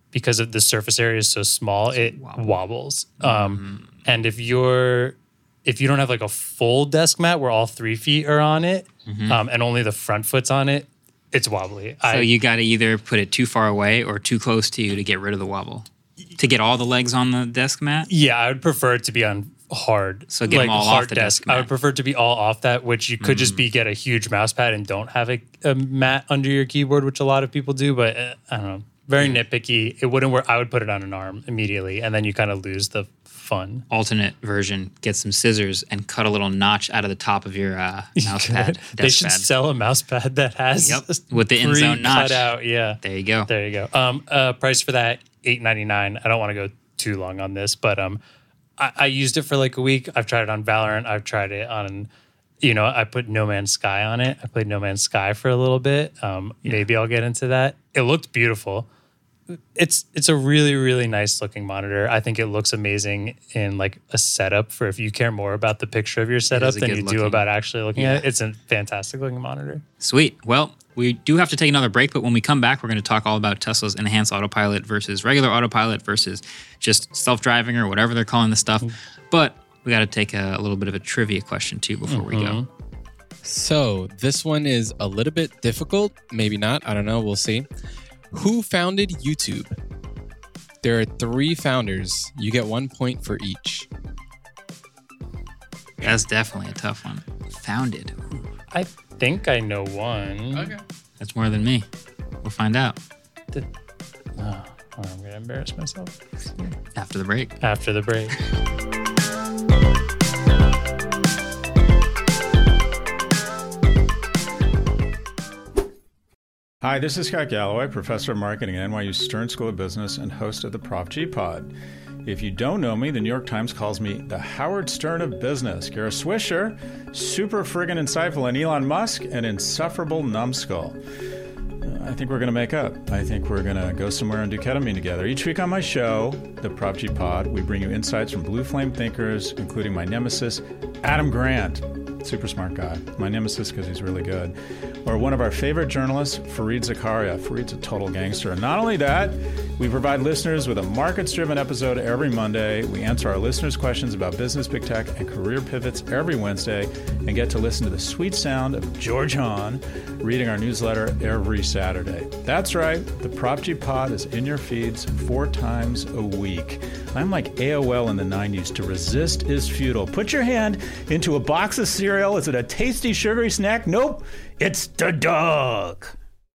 because of the surface area is so small, it Wobble. wobbles. Um, and if you're if you don't have like a full desk mat where all three feet are on it, um, and only the front foot's on it, it's wobbly. So I, you got to either put it too far away or too close to you to get rid of the wobble. To get all the legs on the desk mat? yeah, I would prefer it to be on hard. So get like them all hard off the desk. desk I mat. would prefer it to be all off that, which you could just be get a huge mouse pad and don't have a, a mat under your keyboard, which a lot of people do. But uh, I don't know, very nitpicky. It wouldn't work. I would put it on an arm immediately, and then you kind of lose the fun. Alternate version, get some scissors and cut a little notch out of the top of your uh, mouse pad. They desk should pad. sell a mouse pad that has Yep, with the end zone pre-cut notch. out. Yeah, There you go. there you go. Um, uh, price for that eight ninety-nine. I don't want to go too long on this, but um, I, I used it for like a week. I've tried it on Valorant. I've tried it on, you know, I put No Man's Sky on it. I played No Man's Sky for a little bit. Um, maybe I'll get into that. It looked beautiful. It's it's a really, really nice looking monitor. I think it looks amazing in like a setup for if you care more about the picture of your setup a than good you do looking- about actually looking Yeah. at it. It's a fantastic looking monitor. Sweet. Well, we do have to take another break, but when we come back, we're going to talk all about Tesla's enhanced autopilot versus regular autopilot versus just self-driving or whatever they're calling the stuff. But we got to take a, a little bit of a trivia question too before we go. So this one is a little bit difficult. Maybe not. I don't know. We'll see. Who founded YouTube? There are three founders. You get one point for each. That's definitely a tough one. Founded. Ooh, I think I know one. that's more than me. We'll find out Oh, I'm going to embarrass myself after the break. after the break. Hi, this is Scott Galloway, professor of marketing at N Y U Stern School of Business and host of the Prof G Pod. If you don't know me, the New York Times calls me the Howard Stern of business. You're a swisher, super friggin' insightful, and Elon Musk, an insufferable numbskull. I think we're going to make up. I think we're going to go somewhere and do ketamine together. Each week on my show, the Prof G Pod, we bring you insights from blue flame thinkers, including my nemesis, Adam Grant. Super smart guy. My nemesis because he's really good. Or one of our favorite journalists, Fareed Zakaria. Fareed's a total gangster. And not only that, we provide listeners with a markets-driven episode every Monday. We answer our listeners' questions about business, big tech, and career pivots every Wednesday, and get to listen to the sweet sound of George Hahn reading our newsletter every Saturday. That's right. The Prop G Pod is in your feeds four times a week. I'm like A O L in the nineties. To resist is futile. Put your hand into a box of cereal. Is it a tasty, sugary snack? Nope. It's the dog.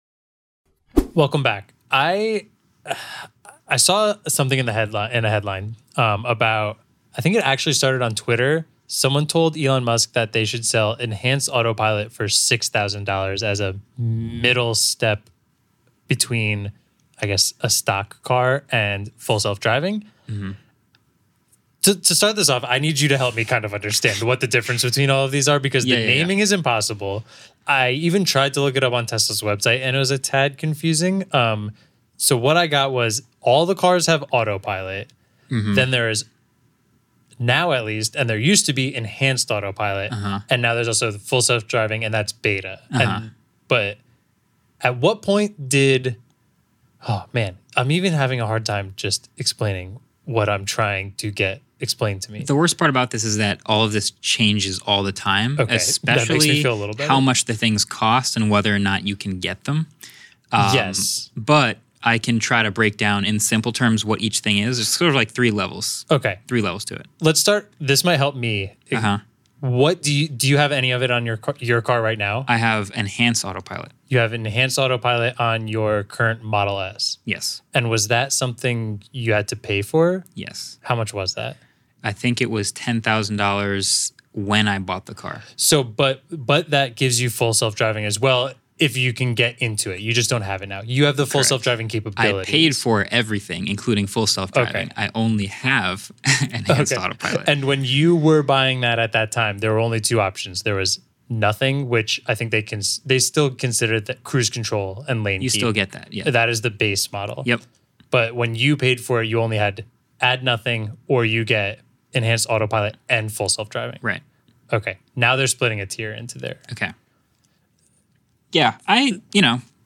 Welcome back. I I saw something in the headline in a headline um, about. I think it actually started on Twitter. Someone told Elon Musk that they should sell enhanced autopilot for six thousand dollars as a middle step between, I guess, a stock car and full self driving. Mm-hmm. To, to start this off, I need you to help me kind of understand what the difference between all of these are, because Yeah, the yeah, yeah. naming is impossible. I even tried to look it up on Tesla's website, and it was a tad confusing. Um, so what I got was all the cars have autopilot. Mm-hmm. Then there is now, at least, and there used to be enhanced autopilot, Uh-huh. and now there's also the full self-driving, and that's beta. Uh-huh. And but at what point did? Oh man, I'm even having a hard time just explaining what I'm trying to get explained to me. The worst part about this is that all of this changes all the time, Okay, that makes especially me feel a little better. how much the things cost and whether or not you can get them. Um, Yes. But I can try to break down in simple terms what each thing is. There's sort of like three levels. Okay, Three levels to it. let's start. This might help me. Uh-huh. What do you do? You have any of it on your car, your car right now? I have enhanced autopilot. You have enhanced autopilot on your current Model S. Yes. And was that something you had to pay for? Yes. How much was that? I think it was ten thousand dollars when I bought the car. So, but but that gives you full self-driving as well if you can get into it. You just don't have it now. You have the full Correct. self-driving I capability. paid for everything, including full self-driving. Okay. I only have enhanced autopilot. And when you were buying that at that time, there were only two options. There was nothing, which I think they can they still consider that cruise control and lane you keep. still get that. Yeah. That is the base model. Yep. But when you paid for it, you only had add nothing, or you get enhanced autopilot and full self-driving. Right. Okay. Now they're splitting a tier into there. Okay. Yeah, I, you know,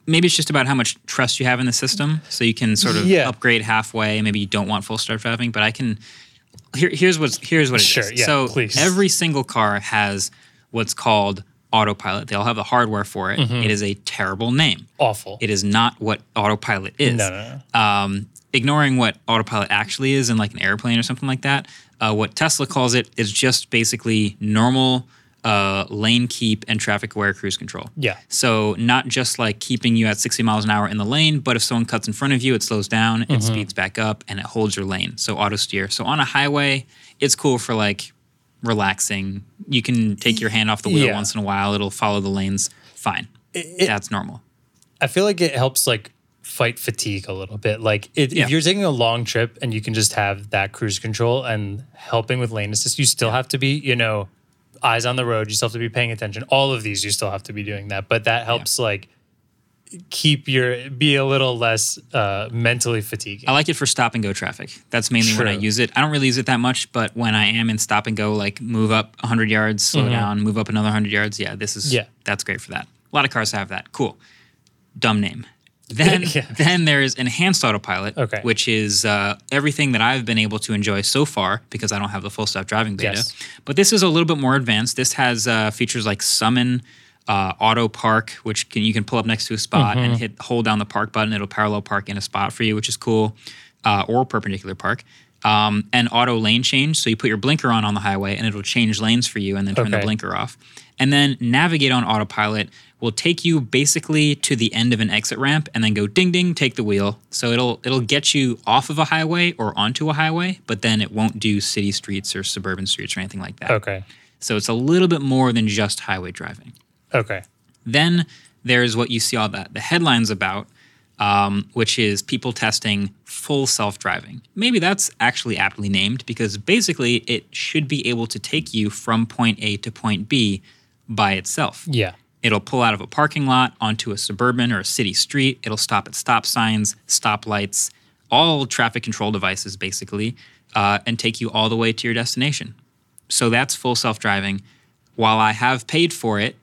maybe it's just about how much trust you have in the system. So you can sort of Yeah. upgrade halfway. Maybe you don't want full self-driving, but I can. Here, here's what's here's what it Sure, is. yeah, so please. every single car has what's called autopilot. They all have the hardware for it. Mm-hmm. It is a terrible name. Awful. It is not what autopilot is. No, no, no. Um, ignoring what autopilot actually is in like an airplane or something like that, uh, what Tesla calls it is just basically normal uh, lane keep and traffic aware cruise control. Yeah. So not just like keeping you at sixty miles an hour in the lane, but if someone cuts in front of you, it slows down, Mm-hmm. it speeds back up, and it holds your lane. So auto steer. So on a highway, it's cool for like relaxing. You can take your hand off the wheel Yeah. once in a while. It'll follow the lanes. Fine. it- That's normal. I feel like it helps like fight fatigue a little bit. Like it, Yeah. if you're taking a long trip and you can just have that cruise control and helping with lane assist, you still have to be, you know, eyes on the road. You still have to be paying attention. All of these, you still have to be doing that. But that helps like keep your, be a little less uh, mentally fatiguing. I like it for stop and go traffic. That's mainly when I True. use it. I don't really use it that much, but when I am in stop and go, like move up one hundred yards, slow down, move up another one hundred yards, yeah, this is Yeah. that's great for that. A lot of cars have that. Cool. Dumb name. Then Yeah. then there's enhanced autopilot, Okay. which is uh, everything that I've been able to enjoy so far because I don't have the full self-driving beta. Yes. But this is a little bit more advanced. This has uh, features like summon, uh, auto park, which can, you can pull up next to a spot and hit hold down the park button. It'll parallel park in a spot for you, which is cool, uh, or perpendicular park. Um, and auto lane change. So you put your blinker on on the highway and it'll change lanes for you and then turn the Okay. blinker off. And then navigate on autopilot will take you basically to the end of an exit ramp and then go ding ding, take the wheel. So it'll it'll get you off of a highway or onto a highway, but then it won't do city streets or suburban streets or anything like that. Okay. So it's a little bit more than just highway driving. Okay. Then there's what you see all that the headlines about, um, which is people testing full self-driving. Maybe that's actually aptly named because basically it should be able to take you from point A to point B by itself. Yeah. It'll pull out of a parking lot onto a suburban or a city street. It'll stop at stop signs, stoplights, all traffic control devices basically, uh, and take you all the way to your destination. So that's full self-driving. While I have paid for it,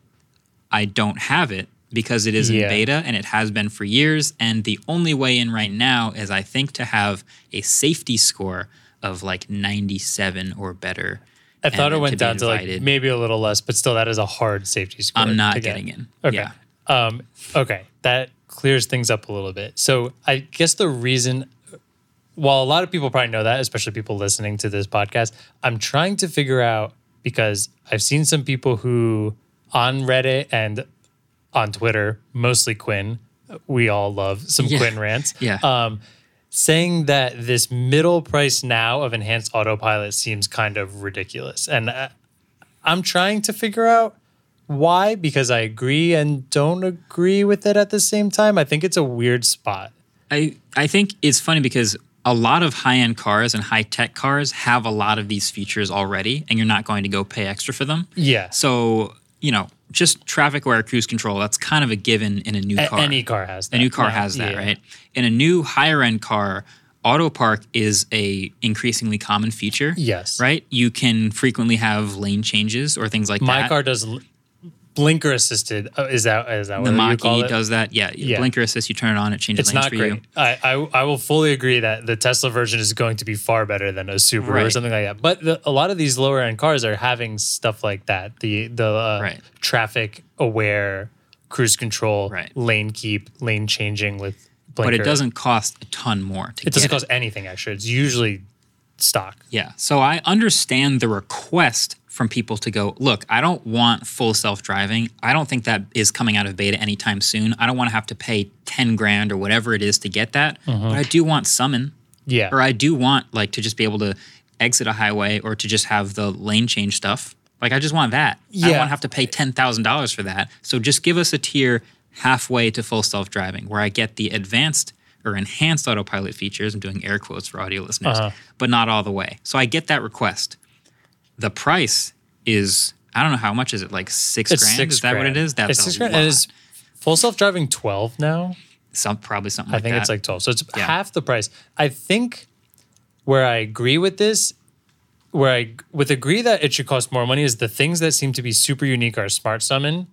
I don't have it because it is in Yeah. beta and it has been for years. And the only way in right now is I think to have a safety score of like ninety-seven or better. I thought and it to went be down to like invited. maybe a little less, but still that is a hard safety score. I'm not to get. getting in. Okay. Yeah. Um, okay. That clears things up a little bit. So I guess the reason, while a lot of people probably know that, especially people listening to this podcast, I'm trying to figure out because I've seen some people who on Reddit and on Twitter, mostly Quinn, we all love some Yeah. Quinn rants. Yeah. Um, saying that this middle price now of enhanced autopilot seems kind of ridiculous. And uh, I'm trying to figure out why, because I agree and don't agree with it at the same time. I think it's a weird spot. I, I think it's funny because a lot of high-end cars and high-tech cars have a lot of these features already, and you're not going to go pay extra for them. Yeah. So, you know, just traffic-aware cruise control, that's kind of a given in a new A- car. any car has that. A new car now. has that, Yeah. right? In a new higher-end car, auto park is a increasingly common feature. Yes. Right? You can frequently have lane changes or things like My that. car does l- blinker assisted. Uh, is that is that the what you call Mach-E it? does that. Yeah, Yeah. blinker assist, you turn it on, it changes It's lanes not for great. you. I, I I will fully agree that the Tesla version is going to be far better than a Subaru or Right. something like that. But the, a lot of these lower end cars are having stuff like that. The the uh, Right. traffic aware cruise control, Right. lane keep, lane changing with blinker. But it doesn't cost a ton more to It doesn't get cost anything actually. It's usually stock. Yeah. So I understand the request from people to go, look, I don't want full self-driving. I don't think that is coming out of beta anytime soon. I don't want to have to pay ten grand or whatever it is to get that. Mm-hmm. But I do want summon. Yeah. Or I do want like to just be able to exit a highway or to just have the lane change stuff. Like I just want that. I don't Yeah. want to have to pay ten thousand dollars for that. So just give us a tier halfway to full self-driving where I get the advanced or enhanced autopilot features. I'm doing air quotes for audio listeners, Uh-huh. but not all the way. So I get that request. The price is, I don't know how much is it, like six It's grand? six is that what it grand. is? That's it's six a grand. lot. And is full self driving twelve now? Some, probably something I like think that. it's like twelve. So it's Yeah. half the price. I think where I agree with this, where I would agree that it should cost more money is the things that seem to be super unique are Smart Summon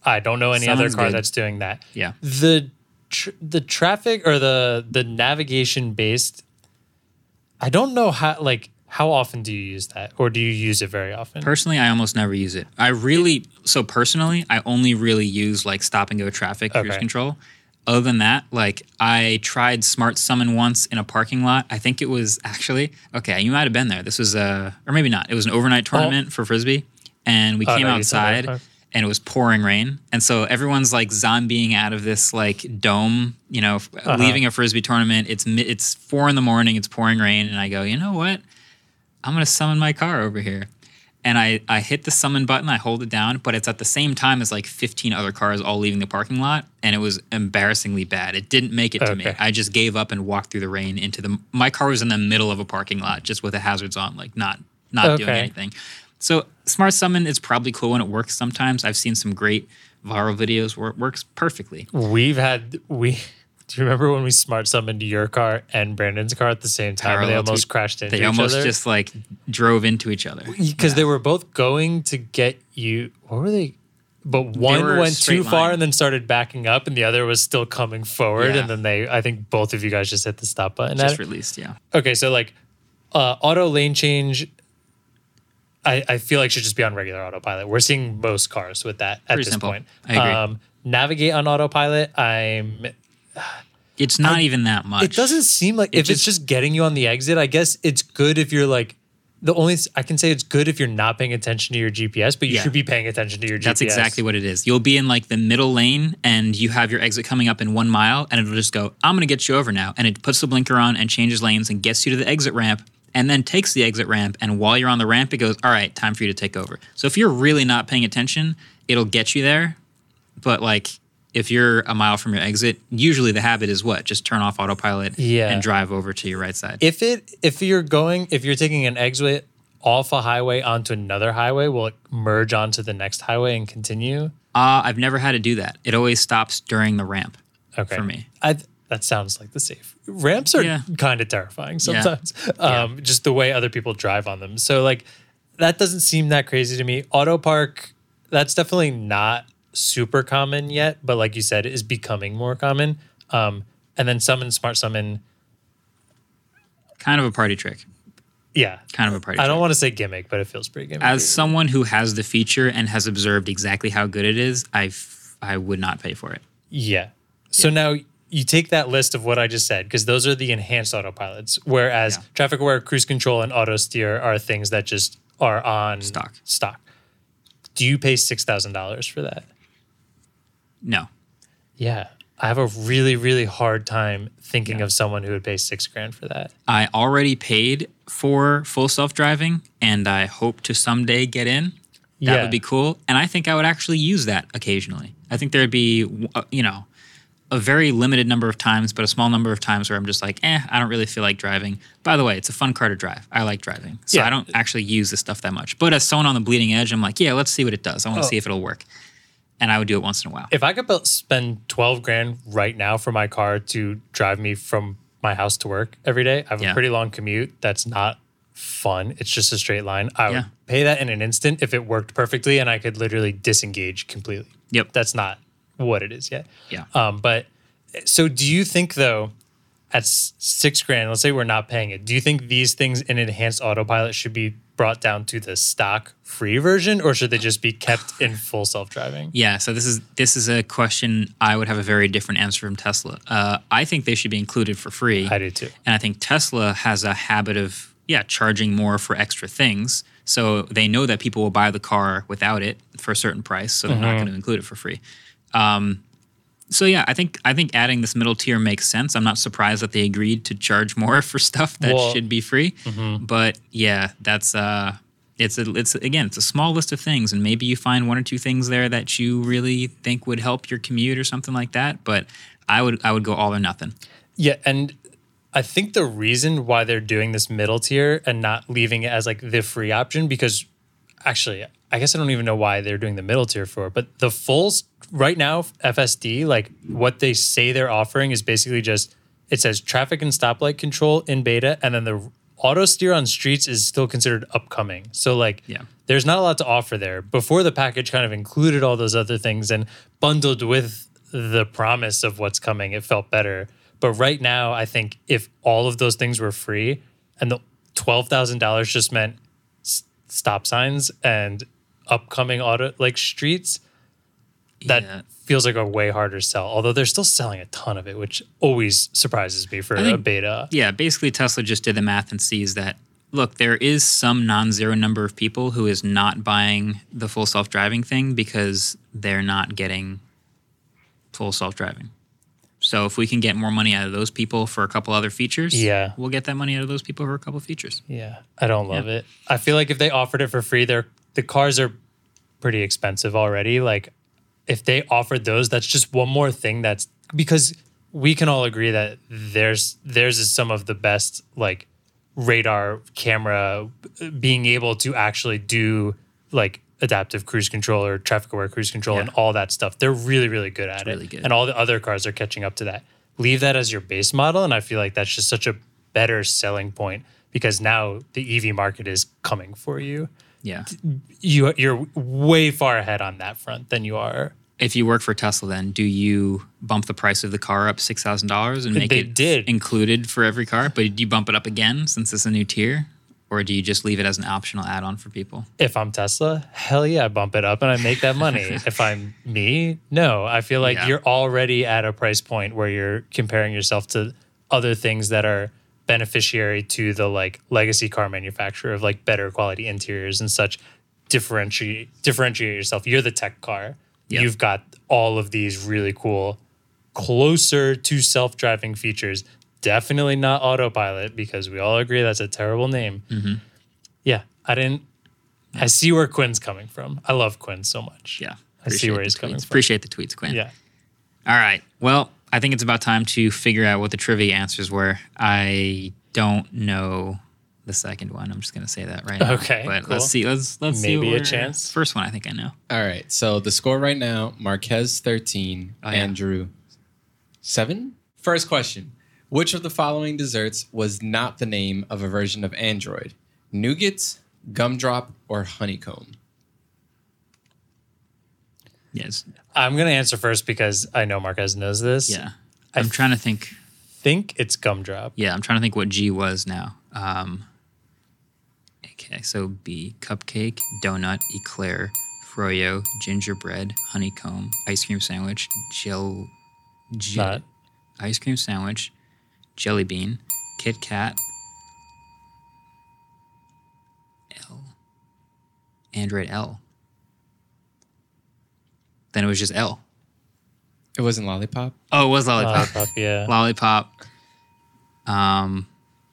I don't know any Summon's other car good. that's doing that. Yeah. The tr- the traffic or the the navigation based, I don't know how like how often do you use that, or do you use it very often? Personally, I almost never use it. I really, so personally, I only really use like stop and go traffic cruise Okay. control. Other than that, like I tried Smart Summon once in a parking lot. I think it was actually, okay, you might have been there. This was a, or maybe not. It was an overnight tournament for Frisbee. And we Oh, came no, you said that. outside Okay. and it was pouring rain. And so everyone's like zombieing out of this like dome, you know, f- Uh-huh. leaving a Frisbee tournament. It's mi- it's four in the morning. It's pouring rain. And I go, you know what? I'm going to summon my car over here. And I, I hit the summon button, I hold it down, but it's at the same time as like fifteen other cars all leaving the parking lot, and it was embarrassingly bad. It didn't make it to me. Okay. I just gave up and walked through the rain into the, my car was in the middle of a parking lot just with the hazards on, like not not doing Okay. anything. So Smart Summon is probably cool when it works sometimes. I've seen some great viral videos where it works perfectly. We've had we. Do you remember when we smart summoned your car and Brandon's car at the same time, and they Parallel to- almost crashed into They each almost other? just like drove into each other. Because they were both going to get you. What were they? But one were went straight too far line. and then started backing up, and the other was still coming forward. Yeah. And then they, I think both of you guys just hit the stop button. at Just it. released, yeah. Okay, so like uh, auto lane change, I, I feel like should just be on regular autopilot. We're seeing most cars with that at Pretty this simple. point. I agree. Um, navigate on autopilot, I'm. It's not even that much. It doesn't seem like It if it's just- just getting you on the exit. I guess it's good if you're like the only I can say it's good if you're not paying attention to your G P S, but you Yeah. should be paying attention to your G P S. That's exactly what it is. You'll be in like the middle lane and you have your exit coming up in one mile and it'll just go, I'm going to get you over now. And it puts the blinker on and changes lanes and gets you to the exit ramp and then takes the exit ramp. And while you're on the ramp, it goes, all right, time for you to take over. So if you're really not paying attention, it'll get you there. But like if you're a mile from your exit, usually the habit is what? Just turn off autopilot Yeah. and drive over to your right side. If it if you're going if you're taking an exit off a highway onto another highway, will it merge onto the next highway and continue? Uh, I've never had to do that. It always stops during the ramp Okay. for me. I that sounds like the safe. Ramps are Yeah. kind of terrifying Yeah. sometimes. Um, just the way other people drive on them. So like that doesn't seem that crazy to me. Auto park, that's definitely not super common yet, but like you said, is becoming more common. Um, and then summon, smart summon, Kind of a party trick. yeah. Kind of a party I trick. don't want to say gimmick, but it feels pretty gimmicky. As someone who has the feature and has observed exactly how good it is, I f- I would not pay for it. Yeah. So now you take that list of what I just said, because those are the enhanced autopilots, whereas Yeah. traffic aware, cruise control, and auto steer are things that just are on Stock. Stock. Do you pay six thousand dollars for that? No. Yeah. I have a really, really hard time thinking of someone who would pay six grand for that. I already paid for full self-driving and I hope to someday get in. That Yeah. would be cool. And I think I would actually use that occasionally. I think there'd be, uh, you know, a very limited number of times, but a small number of times where I'm just like, eh, I don't really feel like driving. By the way, it's a fun car to drive. I like driving. So Yeah. I don't actually use this stuff that much. But as someone on the bleeding edge, I'm like, yeah, let's see what it does. I want to Oh. see if it'll work. And I would do it once in a while. If I could build, spend twelve grand right now for my car to drive me from my house to work every day, I have Yeah. a pretty long commute that's not fun. It's just a straight line. I would Yeah. pay that in an instant if it worked perfectly and I could literally disengage completely. Yep. That's not what it is yet. Yeah. Um, but so do you think though, at s- six grand, let's say we're not paying it, do you think these things in enhanced autopilot should be brought down to the stock free version, or should they just be kept in full self-driving? Yeah, so this is this is a question I would have a very different answer from Tesla. Uh, I think they should be included for free. I do too. And I think Tesla has a habit of, yeah, charging more for extra things. So they know that people will buy the car without it for a certain price, so they're not going to include it for free. Um, so yeah, I think I think adding this middle tier makes sense. I'm not surprised that they agreed to charge more for stuff that Well- should be free. But yeah, that's uh, it's a it's again it's a small list of things, and maybe you find one or two things there that you really think would help your commute or something like that. But I would I would go all or nothing. Yeah, and I think the reason why they're doing this middle tier and not leaving it as like the free option, because actually, I guess I don't even know why they're doing the middle tier for, but the full s- right now F S D, like what they say they're offering is basically just it says traffic and stoplight control in beta, and then the auto steer on streets is still considered upcoming. So like, Yeah. there's not a lot to offer there. Before the package kind of included all those other things and bundled with the promise of what's coming, it felt better. But right now, I think if all of those things were free and the twelve thousand dollars just meant s- stop signs and upcoming auto like streets, that Yeah. feels like a way harder sell. Although they're still selling a ton of it, which always surprises me for I think- a beta. Yeah, basically Tesla just did the math and sees that, look, there is some non-zero number of people who is not buying the full self-driving thing because they're not getting full self-driving. So if we can get more money out of those people for a couple other features, Yeah. we'll get that money out of those people for a couple features. Yeah, I don't love it. I feel like if they offered it for free, they're, the cars are pretty expensive already. Like, if they offered those, that's just one more thing that's because we can all agree that there's theirs is some of the best like radar camera being able to actually do like adaptive cruise control or traffic aware cruise control Yeah. and all that stuff. They're really, really good at it. really good. And all the other cars are catching up to that. Leave that as your base model. And I feel like that's just such a better selling point because now the E V market is coming for you. Yeah. You you're way far ahead on that front than you are. If you work for Tesla, then do you bump the price of the car up six thousand dollars and make They it did. included for every car? But do you bump it up again since it's a new tier? Or do you just leave it as an optional add-on for people? If I'm Tesla, hell yeah, I bump it up and I make that money. If I'm me, no. I feel like Yeah. you're already at a price point where you're comparing yourself to other things that are beneficiary to the like legacy car manufacturer of like better quality interiors and such. Differentiate differentiate yourself. You're the tech car. Yeah. You've got all of these really cool, closer to self-driving features. Definitely not autopilot because we all agree that's a terrible name. Mm-hmm. Yeah, I didn't. I see where Quinn's coming from. I love Quinn so much. Yeah. I see where the he's coming tweets. from. Appreciate the tweets, Quinn. Yeah. All right. Well, I think it's about time to figure out what the trivia answers were. I don't know the second one. I'm just going to say that right now. Okay, But cool. let's see. Let's let's see. Maybe what a we're- chance. First one, I think I know. All right. So the score right now: Marquez thirteen, Oh, yeah. Andrew seven. First question: which of the following desserts was not the name of a version of Android? Nougat, gumdrop, or honeycomb? Yes. I'm going to answer first because I know Marquez knows this. Yeah. I I'm trying to think. think it's Gumdrop. Yeah, I'm trying to think what G was now. Um, okay, so B, cupcake, donut, eclair, froyo, gingerbread, honeycomb, ice cream sandwich, gel, ge- Not. ice cream sandwich, jelly bean, Kit Kat, L, Android L. Then it was just L. It wasn't lollipop. Oh, it was lollipop. Lollipop, yeah. Lollipop. Um.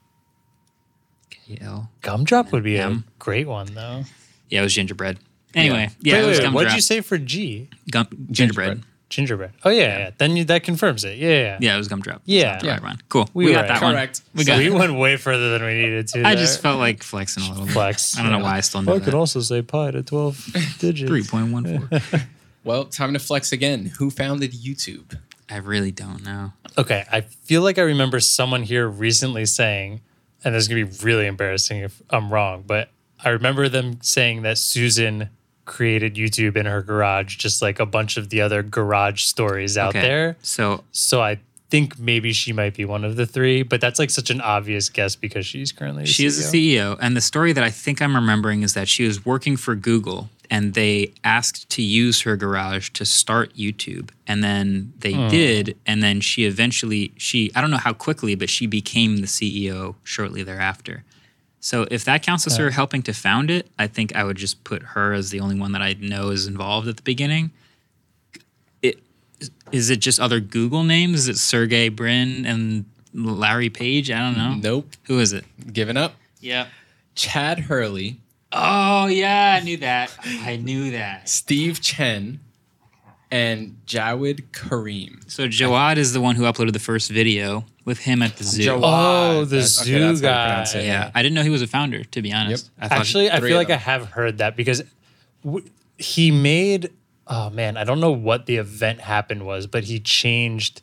K L. Gumdrop would be M. a great one, though. Yeah, it was gingerbread. Anyway, yeah, wait, it was wait, gumdrop. what'd you say for G? Gum, gingerbread. Gingerbread. Oh, yeah, yeah. Then you, that confirms it. Yeah, yeah. Yeah, it was gumdrop. Yeah. That's the Yeah. right one. Cool. We We, were got that right. Correct. one. We So got. we went way further than we needed to. I there. just felt like flexing a little bit. Flex. I don't know why I still know Well, I could that. also say pi to twelve digits. Three point one four. Well, time to flex again. Who founded YouTube? I really don't know. Okay, I feel like I remember someone here recently saying, and this is going to be really embarrassing if I'm wrong, but I remember them saying that Susan created YouTube in her garage, just like a bunch of the other garage stories out Okay. there. So So I think maybe she might be one of the three, but that's like such an obvious guess because she's currently the she is the C E O, and the story that I think I'm remembering is that she was working for Google, and they asked to use her garage to start YouTube, and then they did, and then she eventually she I don't know how quickly, but she became the C E O shortly thereafter. So if that counts as her helping to found it, I think I would just put her as the only one that I know is involved at the beginning. It, is it just other Google names? Is it Sergey Brin and Larry Page? I don't know. Nope. Who is it? Giving up. Yeah. Chad Hurley, Oh, yeah, I knew that. I knew that. Steve Chen, and Jawed Karim. So Jawad is the one who uploaded the first video with him at the zoo. Jawad. Oh, the That's- okay, zoo that's how you guy. pronounce it. Yeah, I didn't know he was a founder, to be honest. I thought Actually, I three feel of like I them. have heard that because w- he made, oh man, I don't know what the event happened was, but he changed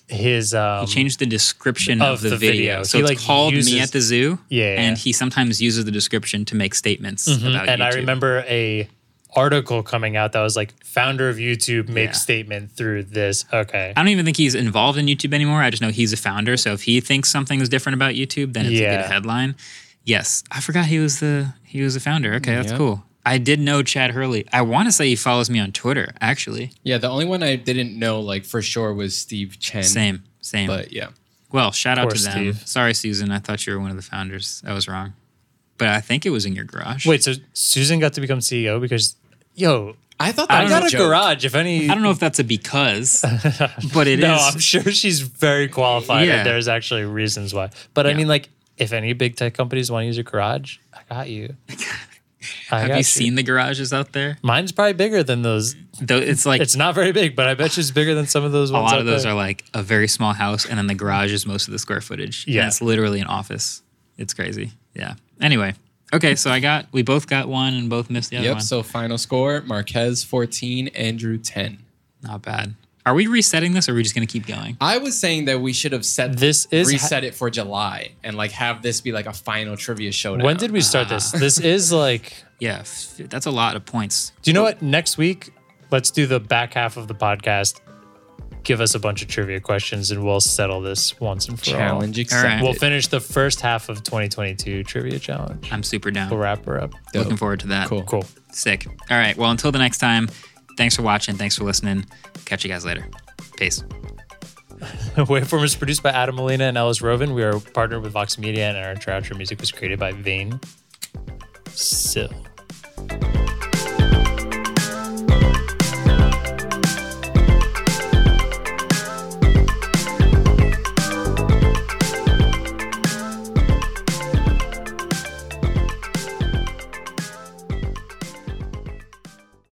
his um He changed the description of, of the, the video. video. So He, it's like, called uses- Me at the Zoo. Yeah, yeah. And he sometimes uses the description to make statements Mhm. about and YouTube. I remember a article coming out that was like founder of YouTube makes Yeah. statement through this. Okay. I don't even think he's involved in YouTube anymore. I just know he's a founder. So if he thinks something is different about YouTube, then it's a Yeah. good headline. Yes, I forgot he was the he was a founder. Okay, that's Yeah. cool. I did know Chad Hurley. I want to say he follows me on Twitter, actually. Yeah, the only one I didn't know like for sure was Steve Chen. Same, same. But yeah. Well, shout out Poor to them. Steve. Sorry, Susan. I thought you were one of the founders. I was wrong. But I think it was in your garage. Wait, so Susan got to become C E O because, yo, I thought I that got was a a joke. garage. If any, I don't know if that's a because, but it is. no, I'm sure she's very qualified. Yeah. And there's actually reasons why. But I Yeah. mean, like, if any big tech companies want to use your garage, I got you. I Have got you seen the garages out there? Mine's probably bigger than those. Though it's like It's not very big, but I bet you it's bigger than some of those a ones. lot out of those there. are like a very small house, and then the garage is most of the square footage. Yeah. And it's literally an office. It's crazy. Yeah. Anyway, okay, so I got we both got one and both missed the other Yep. one. So final score: Marquez fourteen, Andrew ten. Not bad. Are we resetting this, or are we just going to keep going? I was saying that we should have set This is reset it for July and like have this be like a final trivia showdown. When did we start this? This is like. Yeah, f- that's a lot of points. Do you know what? Next week, let's do the back half of the podcast. Give us a bunch of trivia questions, and we'll settle this once and for challenge all. accepted? All right. We'll finish the first half of twenty twenty-two trivia challenge. I'm super down. We'll wrap her up. Looking forward to that. Cool. Cool. Sick. All right. Well, until the next time, thanks for watching. Thanks for listening. Catch you guys later. Peace. Waveform is produced by Adam Molina and Ellis Rovin. We are partnered with Vox Media, and our intro outro music was created by Vane Sill.